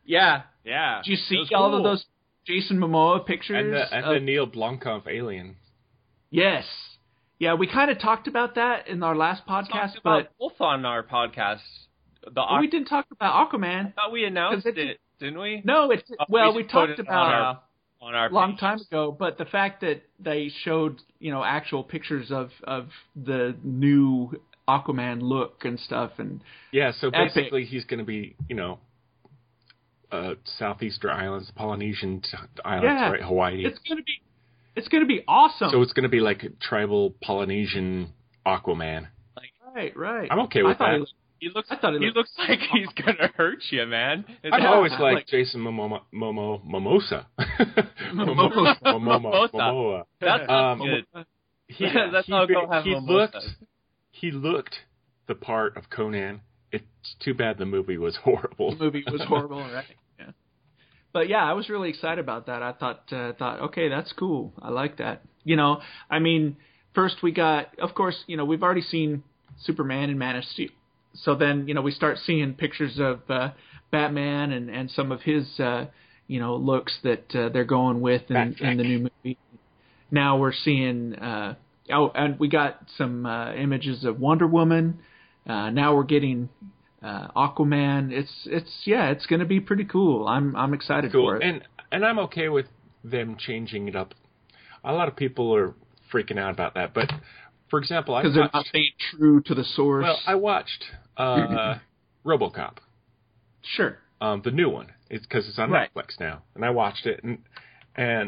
Yeah. Yeah. Did you see It was all cool. of those Jason Momoa pictures? And the, and of, the Neil Blomkamp alien. yes. Yeah, we kind of talked about that in our last podcast, Talked but about both on our podcast. The but we didn't talk about Aquaman. I thought we announced 'Cause it- it, didn't we? No, it's Oh, well, we we should put talked it on about our- on our a long page. time ago, but the fact that they showed, you know, actual pictures of of the new Aquaman look and stuff, and Yeah, so Epic. basically he's going to be, you know, uh, Southeastern Islands, Polynesian t- islands, Yeah. right? Hawaii. it's gonna be it's gonna be awesome. So it's going to be like a tribal Polynesian Aquaman. right, right. I'm okay I with thought that. He looked, He looks. I thought he he looked- looks like he's gonna hurt you, man. Is I've that- always Yeah, liked like- Jason Momoa, Momo, Mimosa. Mimosa. Momoa. Mimosa. Momoa. That's um, good. He, That's he, how be- go have he mimosas. looked, he looked the part of Conan. It's too bad the movie was horrible. the movie was horrible, right? Yeah. But yeah, I was really excited about that. I thought uh, thought okay, that's cool. I like that. You know, I mean, first we got, of course, you know, we've already seen Superman and Man of Steel. So then, you know, we start seeing pictures of uh, Batman and, and some of his, uh, you know, looks that uh, they're going with in, in the new movie. Now we're seeing, uh, oh, and we got some uh, images of Wonder Woman. Uh, now we're getting uh, Aquaman. It's, it's, yeah, it's going to be pretty cool. I'm, I'm excited Cool. for it. And and I'm okay with them changing it up. A lot of people are freaking out about that, but for example, I Because they're watched. not staying true to the source. Well, I watched uh, RoboCop, sure. um, the new one. It's because it's on Right. Netflix now, and I watched it, and and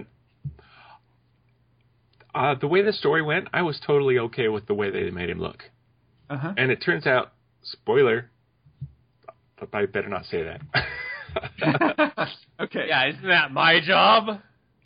uh, the way the story went, I was totally okay with the way they made him look. Uh-huh. And it turns out, spoiler, but I better not say that. Okay. Yeah, isn't that my job?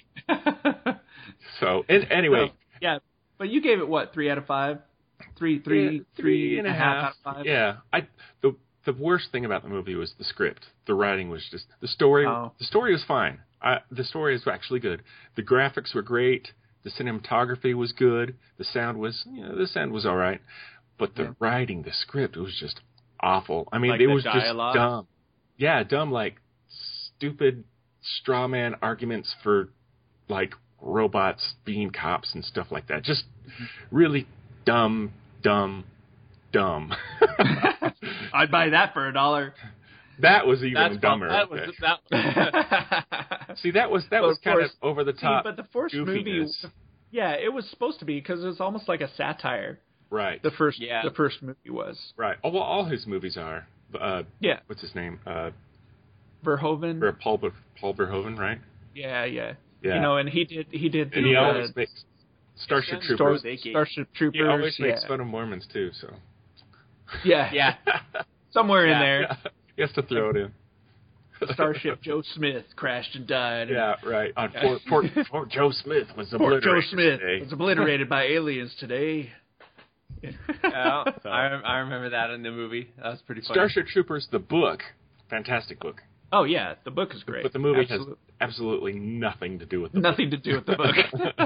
So, and anyway, So, yeah, but you gave it what, three out of five? Three, three, yeah, three and a half out of five. Yeah, I the the worst thing about the movie was the script. The writing was just the story. Oh. The story was fine. I, the story is actually good. The graphics were great. The cinematography was good. The sound was, you know, the sound was all right. But the Yeah. writing, the script, was just awful. I mean, Like it the was dialogue? just dumb. Yeah, dumb, like stupid straw man arguments for like robots being cops and stuff like that. Just really dumb, dumb, dumb. I'd buy that for a dollar. That was even That's dumber. That was that. See, that was that But was of kind course- of over the See, top. but the first movie, goofiness. yeah, it was supposed to be because it was almost like a satire. Right, The first, Yeah. the first movie was. right. Oh, well, all his movies are. Uh, Yeah, what's his name? Uh, Verhoeven. or Paul Ver- Paul Verhoeven, right? yeah, yeah, Yeah. You know, and he did, he did. and the, he uh, always makes Starship Star, Troopers. Starship Troopers. He always yeah. makes fun of Mormons too. So yeah, Yeah. somewhere in Yeah. there. yeah, he has to throw it in. Starship Joe Smith crashed and died. Yeah, right. On Fort, Fort, Fort Joe Smith was Poor obliterated Joe Smith today. was obliterated by aliens today. Yeah, I, I remember that in the movie. That was pretty funny. Starship Troopers, the book, fantastic book, Oh yeah, the book is great. but the movie Absolute- has absolutely nothing to do with the nothing to do with the book.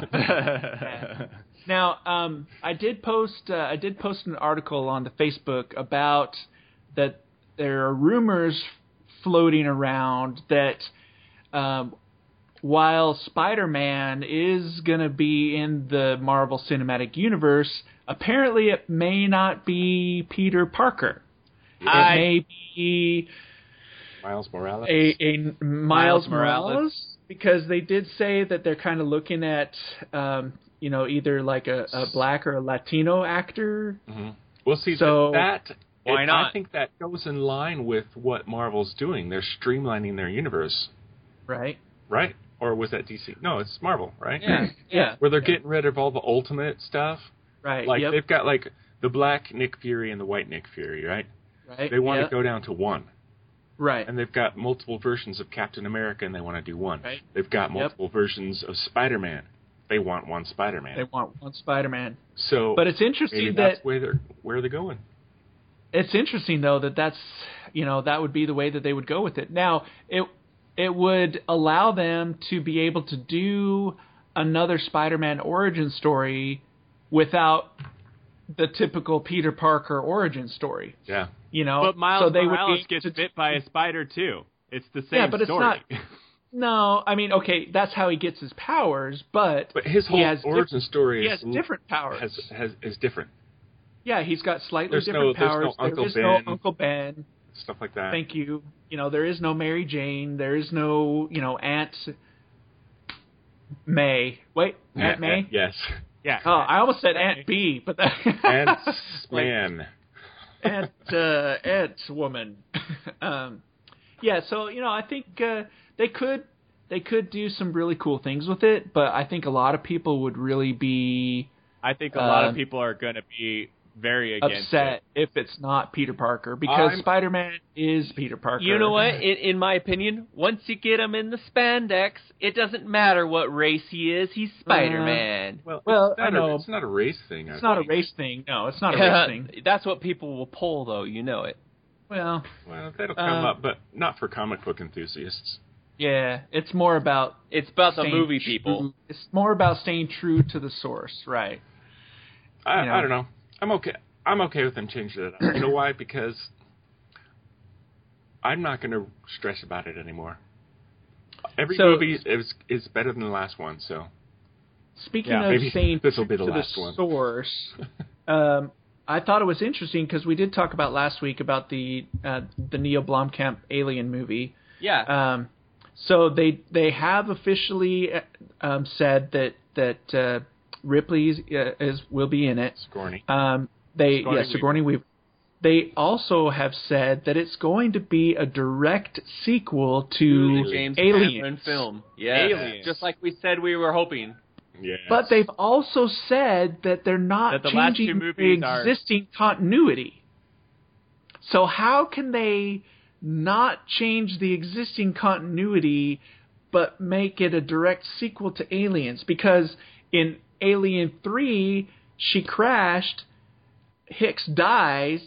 Now, um, I did post uh, I did post an article on the Facebook about that there are rumors floating around that um, while Spider-Man is going to be in the Marvel Cinematic Universe, apparently it may not be Peter Parker. It I- may be Miles Morales. a, a Miles, Miles Morales, Morales. because they did say that they're kind of looking at um, you know either like a, a black or a Latino actor. Mm-hmm. Well, see, So, that, why it- not? I think that goes in line with what Marvel's doing. They're streamlining their universe, Right. right? Or was that D C? No, it's Marvel, right? Yeah. Yeah. Where they're getting rid of all the Ultimate stuff. Right. Like, yep. they've got, like, the black Nick Fury and the white Nick Fury, right? Right. They want yep. to go down to one. Right. And they've got multiple versions of Captain America, and they want to do one. Right. They've got Yep. multiple versions of Spider-Man. They want one Spider-Man. They want one Spider-Man. so But it's interesting maybe that that's where they're, where they're going. it's interesting though that that's you know that would be the way that they would go with it. Now it it would allow them to be able to do another Spider-Man origin story without the typical Peter Parker origin story. Yeah. You know, But Miles so they Morales would be gets to, bit by a spider too. It's the same Yeah, but story. it's not. No, I mean, okay, that's how he gets his powers, but But his he whole has origin story he is has different powers. Has, has is different. Yeah, he's got slightly There's different no- there's powers. no Uncle there is no Ben. Uncle Ben. Stuff like that. Thank you. You know, there is no Mary Jane. There is no, you know, Aunt May. Wait, Aunt May? Yes. Yeah. Oh, I almost said Aunt B, but that Aunt man. Aunt uh, Aunt woman. um, yeah, so you know, I think uh, they could they could do some really cool things with it, but I think a lot of people would really be I think a lot um, of people are going to be very against upset it. if it's not Peter Parker because I'm- Spider-Man is Peter Parker. You know what? In, in my opinion, once you get him in the spandex, it doesn't matter what race he is. He's Spider-Man. Well, Well, it's not I know. A, it's not a race thing. I It's not a think. race thing. No, it's not a Yeah, race thing. that's what people will pull, though. You know it. Well, Well, that'll come Uh, up, but not for comic book enthusiasts. yeah, it's more about It's about the staying movie true- people. It's more about staying true to the source, right? I, You know. I don't know. I'm okay. I'm okay with them changing it up. You know why? Because I'm not going to stress about it anymore. Every So- movie is is better than the last one. So Speaking Yeah, of maybe staying this will true be the to last the one. source, um, I thought it was interesting because we did talk about last week about the uh, the Neil Blomkamp Alien movie. Yeah. Um, so they they have officially uh, um, said that that uh, Ripley uh, is will be in it. Scorny. Um, they Sigourney yeah, Sigourney Weaver. They also have said that it's going to be a direct sequel to the James Aliens. Cameron film. Yeah. Aliens. Just like we said we were hoping. Yes. But they've also said that they're not That the last changing two the movies are- existing continuity. So how can they not change the existing continuity but make it a direct sequel to Aliens? Because in Alien three, she crashed, Hicks dies,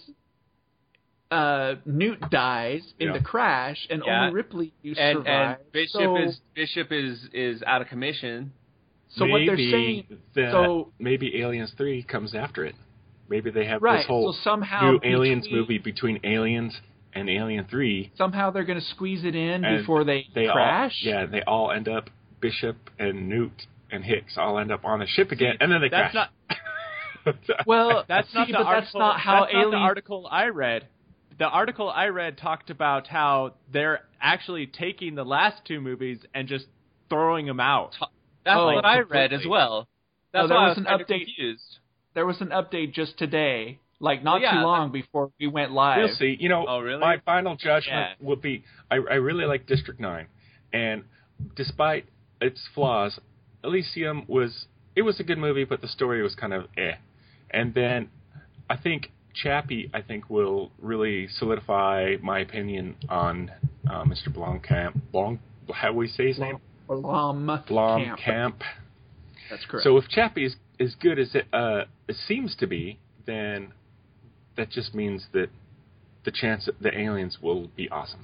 uh, Newt dies in Yeah. the crash, and Yeah. only Ripley And, survives. and Bishop so, is Bishop is is out of commission. so what they're Maybe saying. that- so- maybe Aliens three comes after it. Maybe they have Right, this whole so somehow new Aliens between- movie between Aliens and Alien three. Somehow they're going to squeeze it in And before they, They crash. all, yeah, they all end up. Bishop and Newt and Hicks all end up on the ship again, and then they That's crash. not Well, that's not see, the but article. that's not how that's not Alien. the article I read. The article I read talked about how they're actually taking the last two movies and just throwing them out. That's Oh, what I read as completely. well. That's Oh, there why I was was an kind of update. confused. There was an update just today, like not Oh, yeah, too long before we went live. We'll see. You know, Oh, really? my final judgment Yeah. will be: I, I really like District Nine, and despite its flaws, Elysium was it was a good movie, but the story was kind of eh. And then I think Chappie, I think, will really solidify my opinion on uh, Mister Blomkamp. Blom, how do we say his name? Blom Blomkamp. That's correct. So if Chappie is as good as it, uh, it seems to be, then that just means that the chance that the aliens will be awesome.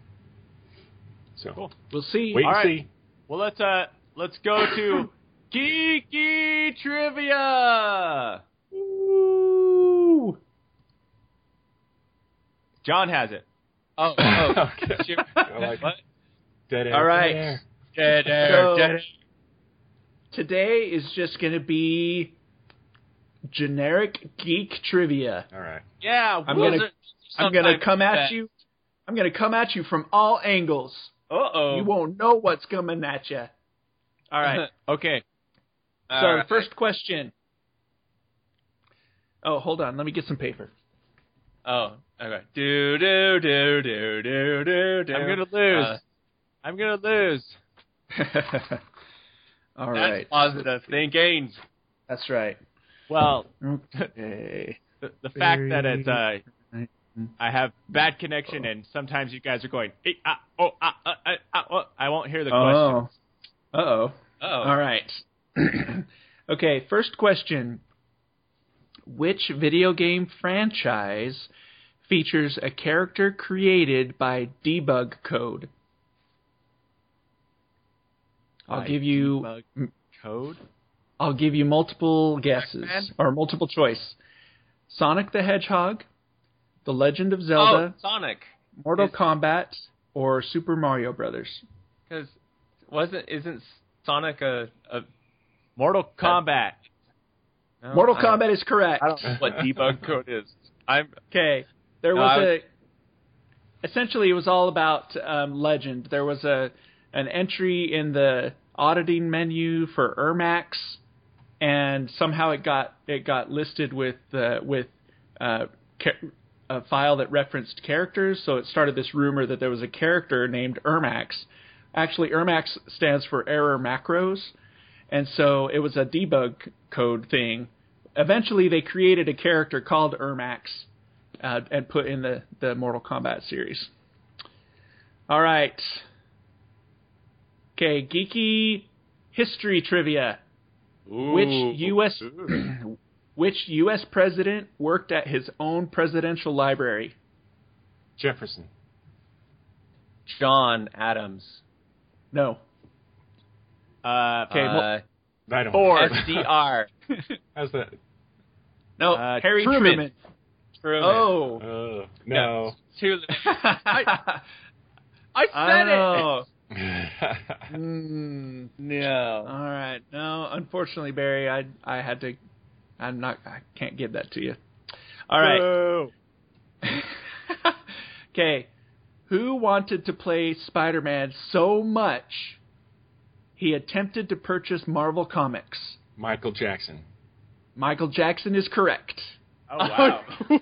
So Cool. we'll see. wait All and right. see. Well, let's uh let's go to geeky trivia. Ooh. John has it. Oh, oh. Okay. Shoot. I like What? dead air. All right. Dead air. Dead air, So- dead air. Today is just going to be generic geek trivia. All right. Yeah, I'm we'll- gonna I'm going to come at you. I'm going to come at you from all angles. Uh-oh. You won't know what's coming at you. All right. Okay. So All right. the first question. Oh, hold on. Let me get some paper. Oh, okay. Do do do do do do do. I'm gonna lose. Uh, I'm gonna lose. All that's right. positive thinking. That's right. Well, Okay. the, the fact that it's uh, I have bad connection and sometimes you guys are going, "Eh, ah, oh, ah, ah, ah, ah, oh," I won't hear the question. Oh. Uh-oh. Oh. All right. Okay, first question. Which video game franchise features a character created by debug code? I'll By give you debug code. I'll give you multiple guesses Pac-Man? or multiple choice. Sonic the Hedgehog, The Legend of Oh, Zelda, Sonic. Mortal Is- Kombat, or Super Mario Brothers? Because wasn't isn't Sonic a, a Mortal Kombat. no, Mortal I don't- Kombat is correct. I don't know what debug code is. I'm Okay, there No, was I a. Essentially, it was all about um, Legend. There was a an entry in the auditing menu for Ermax, and somehow it got it got listed with uh, with uh, ca- a file that referenced characters. So it started this rumor that there was a character named Ermax. Actually, Ermax stands for Error Macros, and so it was a debug code thing. Eventually, they created a character called Ermax. Uh, and put in the, the Mortal Kombat series. All right. Okay, geeky history trivia. Ooh. Which U S which U S president worked at his own presidential library? Jefferson. John Adams. No. Uh, Okay, well- Uh, I don't Ford. S D R. How's that? No, Uh, Harry Truman. Truman. Truman. Oh. Uh, no. Too- I, I said oh. it. Mm, No. all right. No, unfortunately, Barry, I I had to. I'm not. I can't give that to you. All right. Boo. Okay. Who wanted to play Spider-Man so much he attempted to purchase Marvel Comics? Michael Jackson. Michael Jackson is correct. Oh, wow.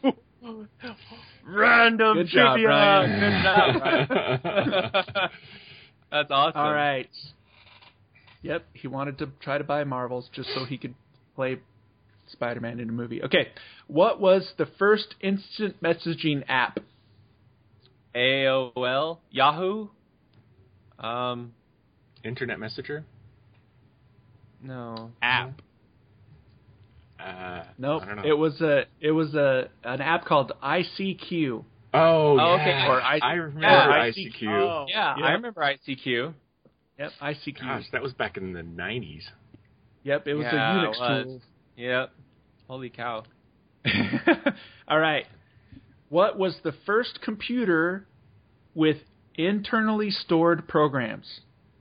Random Good job, trivia. Ryan. Good job, Ryan. That's awesome. All right. Yep, he wanted to try to buy Marvels just so he could play Spider-Man in a movie. Okay, what was the first instant messaging app? A O L, Yahoo. Um, Internet Messenger. no. App. Uh, Nope. I don't know. It was a it was a an app called I C Q. Oh, Oh, yeah. okay. Or I- I remember yeah, I C Q. Oh. Yeah, Yep. I remember I C Q. Yep, I C Q. Gosh, that was back in the nineties. Yep, it was Yeah, a it Unix was. tool. Yep. Holy cow. All right. What was the first computer with internally stored programs?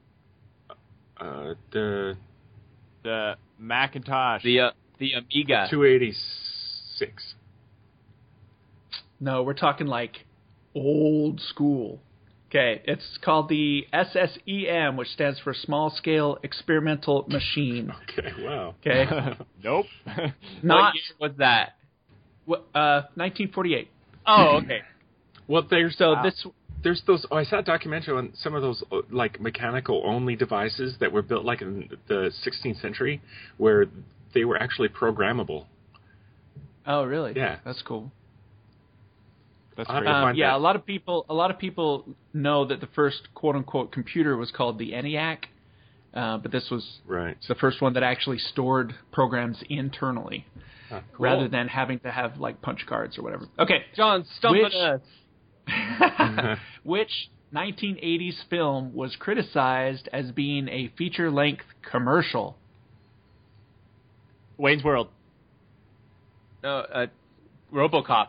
Uh, the The Macintosh. The uh, the Amiga. two eighty-six. No, we're talking like old school. Okay, it's called the S S E M, which stands for Small Scale Experimental Machine. Okay, wow. Okay, Nope. not What year was that? wh- uh, nineteen forty-eight. Oh, okay. Well, there's So uh, this, there's those. Oh, I saw a documentary on some of those uh, like mechanical only devices that were built like in the sixteenth century, where they were actually programmable. oh really? Yeah. that's cool. That's I'll have great. to Um, find yeah, that. a lot of people, a lot of people know that the first quote unquote computer was called the ENIAC, uh, but this was Right. the first one that actually stored programs internally, Huh, cool. rather than having to have like punch cards or whatever. Okay, John, stumping Which- us. which nineteen eighties film was criticized as being a feature-length commercial? Wayne's World. No, uh, RoboCop.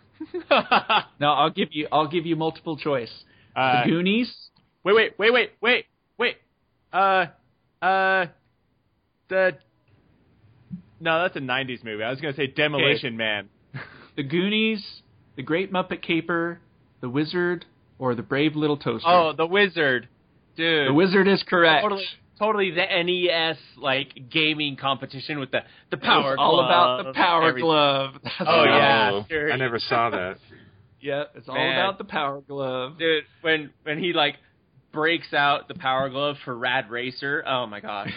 No, I'll give you, I'll give you multiple choice. Uh, The Goonies, wait, wait, wait, wait, wait, wait. Uh, uh, the. No, that's a nineties movie. I was gonna say Demolition Man. The Goonies, The Great Muppet Caper, The Wizard, or The Brave Little Toaster. Oh, the Wizard, dude. The Wizard is correct. Totally, totally the N E S like gaming competition with the the It power was all glove, about the Power everything. Glove. That's Oh, right. yeah, Oh, sure. I never saw that. Yeah, it's all Man. about the Power Glove. Dude, when when he like breaks out the power glove for Rad Racer, oh my god.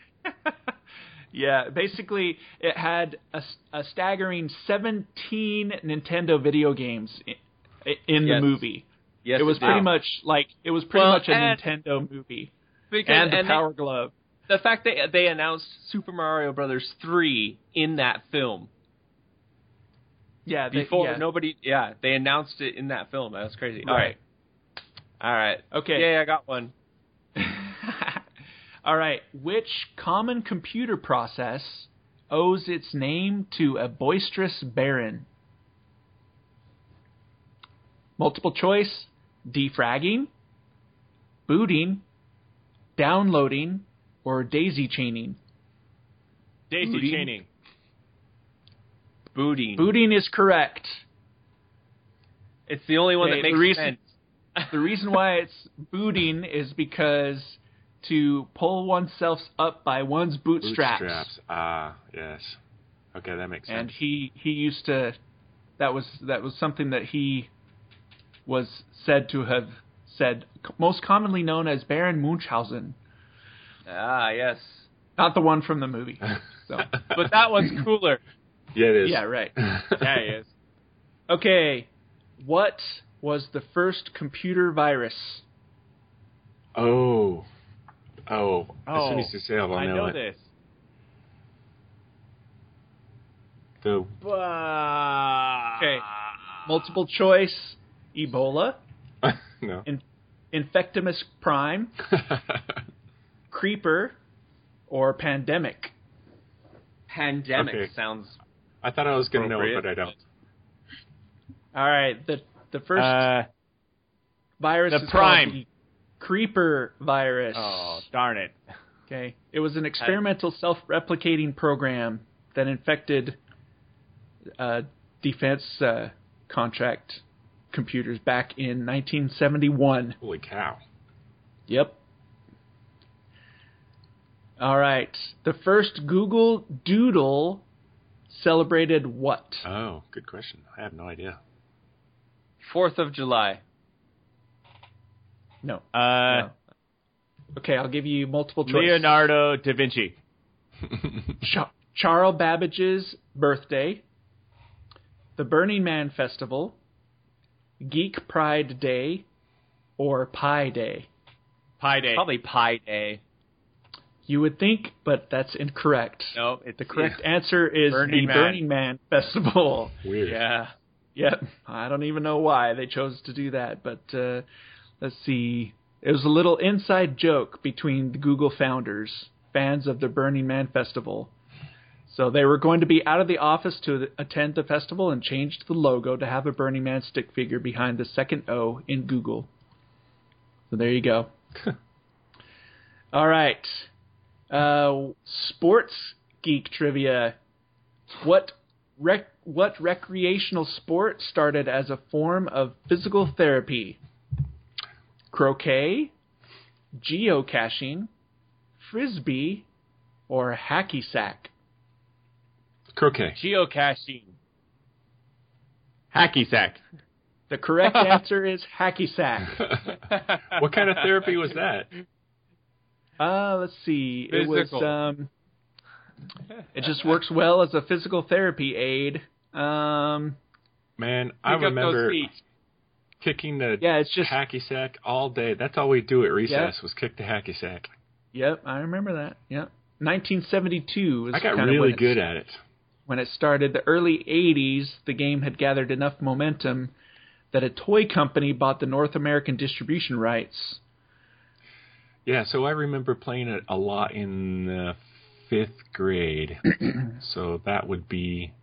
Yeah, basically it had a, a staggering seventeen Nintendo video games in, in Yes. the movie. Yes, it was did. pretty much like it was pretty Well, much a and- Nintendo movie. because And the and they- Power Glove. the fact that they announced Super Mario Brothers three in that film Yeah, they, before yeah. nobody, yeah, they announced it in that film. That's crazy. All Right. right, all right, Okay. Yeah, I got one. All right. Which common computer process owes its name to a boisterous baron? Multiple choice: defragging, booting, downloading, or daisy chaining? Daisy Booting. chaining. Booting. Booting is correct. It's the only one Okay, that makes the reason, sense. The reason why it's booting is because to pull oneself up by one's bootstraps. Bootstraps. Ah, yes. Okay, that makes sense. And he, he used to, that was that was something that he was said to have said, most commonly known as Baron Munchausen. Ah, yes. Not the one from the movie. So. But that one's cooler. Yeah, it is. Yeah, right. Yeah, he is. Okay, what was the first computer virus? Oh. Oh. Oh, as soon as you say it, I'll I know, know it. this. The But... Okay, multiple choice, Ebola, no. in, Infectimus Prime, Creeper, or Pandemic. Pandemic Okay. sounds... I thought I was going to know it, appropriate. but I don't. All right, the the first Uh, virus the is Prime. called the Creeper virus. oh, darn it. Okay, it was an experimental self-replicating program that infected uh, defense uh, contract computers back in nineteen seventy-one. Holy cow. Yep. All right, the first Google Doodle celebrated what? Oh, good question. I have no idea. Fourth of July. No. Uh, no. Okay, I'll give you multiple choice. Leonardo da Vinci. Ch- Charles Babbage's birthday, the Burning Man Festival, Geek Pride Day, or Pi Day. Pi Day. Probably Pi Day. You would think, but that's incorrect. No, it's The correct answer is Burning the Man. Burning Man Festival. Weird. Yeah. Yep. I don't even know why they chose to do that, but uh, let's see. It was a little inside joke between the Google founders, fans of the Burning Man Festival. So they were going to be out of the office to attend the festival and changed the logo to have a Burning Man stick figure behind the second O in Google. So there you go. All right. Uh, sports geek trivia. What rec- what recreational sport started as a form of physical therapy? Croquet, geocaching, frisbee, or hacky sack? Croquet. Geocaching. Hacky sack. The correct answer is hacky sack. What kind of therapy was that? Uh, let's see. Physical. It was um it just works well as a physical therapy aid. Um Man, I Pick up those remember feet. kicking the yeah, it's just hacky sack all day. That's all we do at recess Yeah. was kick the hacky sack. Yep, I remember that. Yep. nineteen seventy-two was I got kinda really when good it, at it. when it started. The early eighties, the game had gathered enough momentum that a toy company bought the North American distribution rights. Yeah, so I remember playing it a lot in the fifth grade. So that would be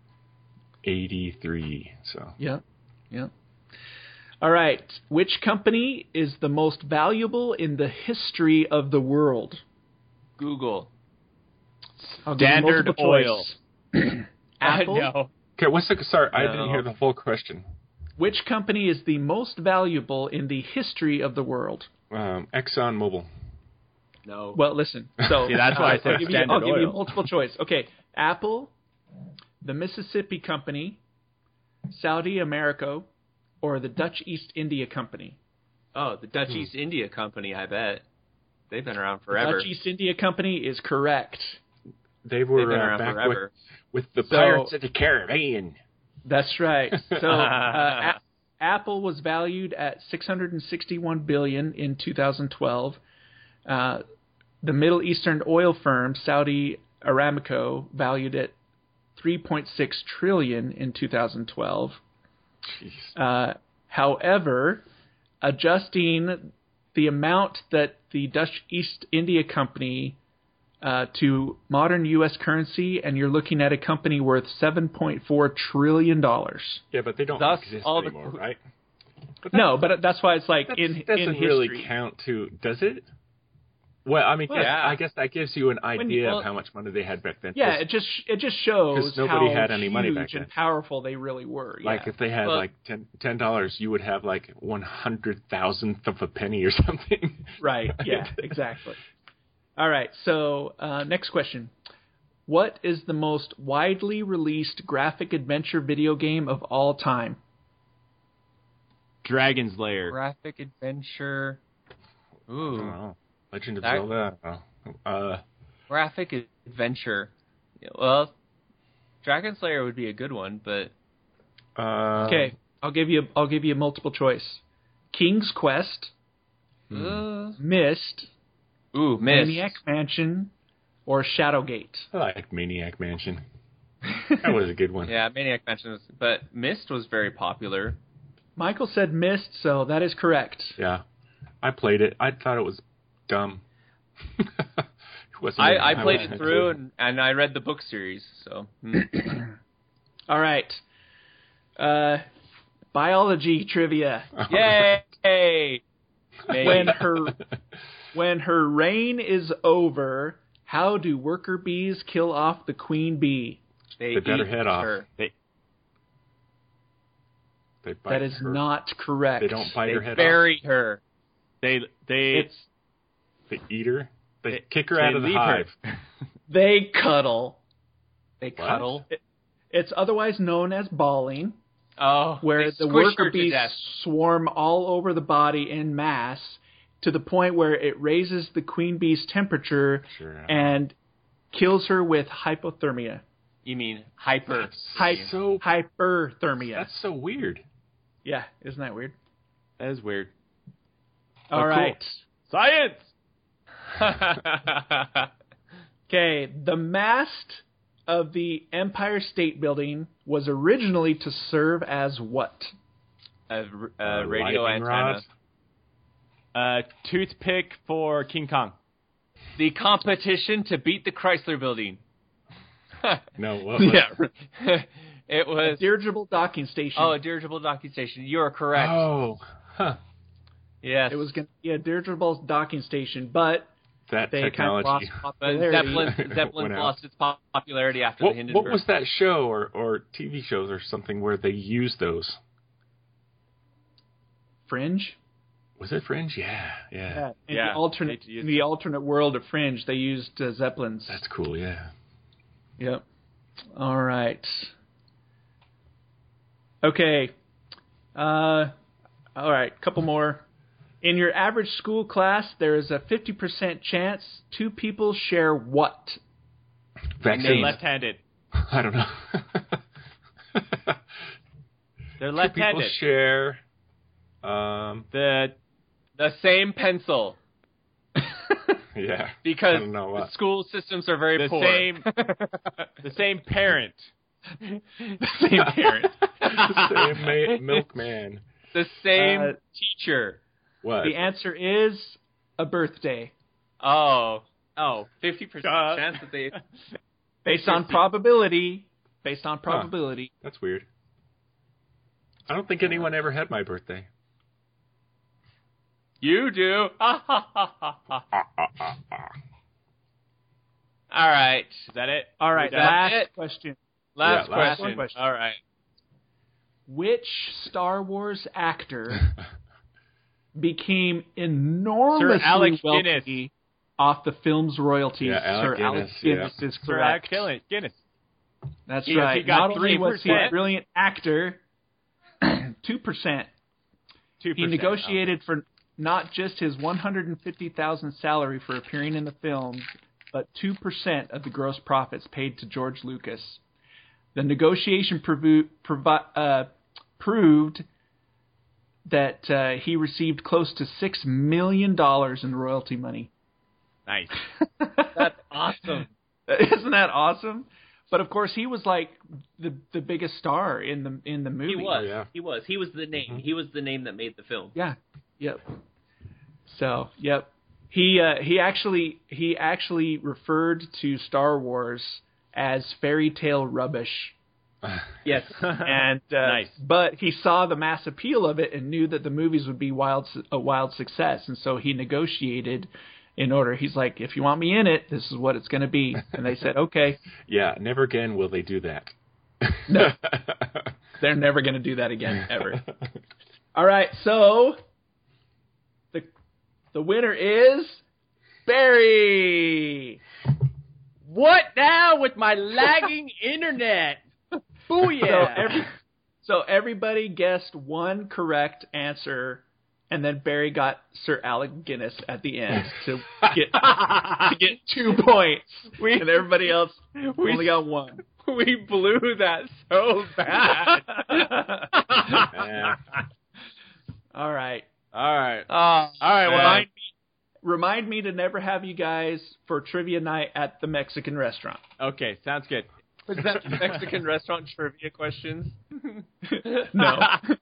eighty-three. So Yep. Yep. All right. Which company is the most valuable in the history of the world? Google. I'll give you Standard multiple Oil. choice. Apple. No. okay, what's the sorry? I No. didn't hear the full question. Which company is the most valuable in the history of the world? Um, Exxon Mobil. No. Well, listen. So See, that's why I uh, said I'll give you, Standard I'll give you Oil. multiple choice. Okay, Apple, the Mississippi Company, Saudi America, or the Dutch East India Company. Oh, the Dutch Hmm. East India Company, I bet. They've been around The forever. Dutch East India Company is correct. They They've were been uh, around back forever. with, with the So- Pirates of the Caribbean. That's right. So uh, A- Apple was valued at six hundred sixty-one billion dollars in two thousand twelve. Uh, the Middle Eastern oil firm Saudi Aramco valued it three point six trillion dollars in two thousand twelve. Jeez. Uh, however, adjusting the amount that the Dutch East India Company uh, to modern U S currency, and you're looking at a company worth seven point four trillion dollars. Yeah, but they don't Thus, exist all the- anymore, right? No, but that's why it's like That in doesn't in history. really count to, does it? Well, I mean, Well, guess- yeah. I guess that gives you an idea well- of how much money they had back then. Yeah, 'Cause, it just it just shows 'cause nobody how had any money huge back then. and powerful they really were. Yeah. like, if they had Well- like ten ten dollars, you would have like one hundred thousandth of a penny or something. Right. Yeah. Exactly. All right. So uh, next question: what is the most widely released graphic adventure video game of all time? Dragon's Lair. Graphic adventure. I Ooh. don't know. Legend of That- Zelda. I don't know. Uh, Graphic adventure. Yeah, well, Dragon Slayer would be a good one, but uh, Okay, I'll give you I'll give you a multiple choice: King's Quest, uh, Myst, ooh, Myst. Maniac Mansion, or Shadowgate. I like Maniac Mansion. That was a good one. Yeah, Maniac Mansion was, but Myst was very popular. Michael said Myst, so that is correct. Yeah. I played it. I thought it was dumb. It wasn't I, really- I played wasn't it through into and, and I read the book series, so hmm. All right. Uh, biology trivia. Yay! Maybe. When her when her reign is over, how do worker bees kill off the queen bee? They They better eat head off. her. They, They bite That is her. not correct. They don't bite They her head bury her. they, they, It's off. They eat her. They, They- kick her they out of the leave hive. her. they cuddle. They What? cuddle. It's otherwise known as balling, Oh, where they the squish worker her to bees death. swarm all over the body in mass to the point where it raises the queen bee's temperature Sure. and kills her with hypothermia. You mean hyper? Hy- so hyperthermia. that's so weird. Yeah, isn't that weird? that is weird. All cool. right. Science! Okay, the mast of the Empire State Building was originally to serve as what? A, a Uh, radio lightning antenna. Uh, rod? toothpick for King Kong. The competition to beat the Chrysler Building. No. What was yeah, it A was. dirigible docking station. Oh, a dirigible docking station. You are correct. Oh, huh. Yes. It was going to be a dirigible docking station, but That they technology. kind of lost But popularity. Zeppelin, Zeppelin Went out. lost its pop- popularity after What, the Hindenburg. what was that show or, or T V shows or something where they used those? Fringe. Was it Fringe? Yeah, yeah. Yeah. In Yeah, the alternate, they used in the alternate world of Fringe, they used uh, Zeppelins. That's cool. Yeah. Yep. All right. Okay. Uh, all right. Couple more. In your average school class, there is a fifty percent chance two people share what? They're Vaccines. left-handed. I don't know. They're Two people left-handed. share. Um. The the same pencil? Yeah. Because I don't know the what. school systems are very The poor. same- the same parent. The same parent. the same ma- milkman. the same Uh, teacher. What? The answer is a birthday. Oh. Oh, fifty percent Duh. chance that they... Based on probability. Based on probability. That's weird. I don't think anyone ever had my birthday. You do. Ha, ha, ha, ha, ha. Ah, ah, ah, ah. All right. Is that it? All right. We done? Last it? question. Last, Yeah, last question. question. All right. Which Star Wars actor became enormously Sir Alec wealthy Guinness. off the film's royalties? Yeah, Alec Sir Alec Guinness, Guinness yeah. is Sir Alec correct. Guinness. Guinness. That's He- right. he got Not only was he a three percent. brilliant actor, two percent. Two He negotiated for not just his one hundred fifty thousand dollars salary for appearing in the film, but two percent of the gross profits paid to George Lucas. The negotiation provo- provi- uh, proved that uh, he received close to six million dollars in royalty money. Nice. That's awesome. Isn't that awesome? But of course, he was like the the biggest star in the in the movie. He was. Oh, yeah. He was. He was the name. Mhm. He was the name that made the film. Yeah. Yep. So, yep. He uh, he actually he actually referred to Star Wars as fairy tale rubbish Yes. And uh, Nice. But he saw the mass appeal of it and knew that the movies would be wild a wild success, and so he negotiated in order. He's like, if you want me in it, this is what it's going to be. And they said, okay. Yeah, never again will they do that. No, they're never going to do that again, ever. All right, so the the winner is Barry. What now with my lagging internet? Booyah! So, every, so everybody guessed one correct answer, and then Barry got Sir Alec Guinness at the end to get to get two points, We- and everybody else only got one. We blew that so bad. Yeah. All right. All right. Oh, All right. Well, Remind me, remind me to never have you guys for trivia night at the Mexican restaurant. okay. Sounds good. was that Mexican restaurant trivia questions? No.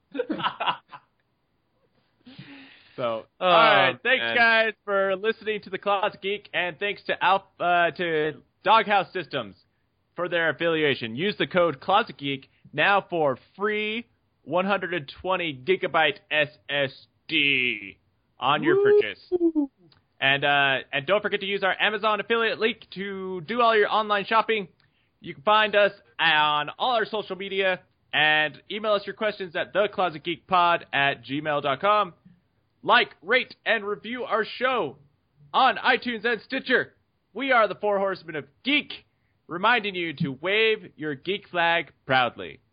So, Oh, all right. Thanks, man. guys, for listening to the Closet Geek, and thanks to Alp uh, to Doghouse Systems for their affiliation. Use the code Closet Geek now for free one hundred twenty gigabyte S S D on your purchase. And uh, and don't forget to use our Amazon affiliate link to do all your online shopping. You can find us on all our social media and email us your questions at theclosetgeekpod at gmail dot com. Like, rate, and review our show on iTunes and Stitcher. We are the Four Horsemen of Geek, reminding you to wave your geek flag proudly.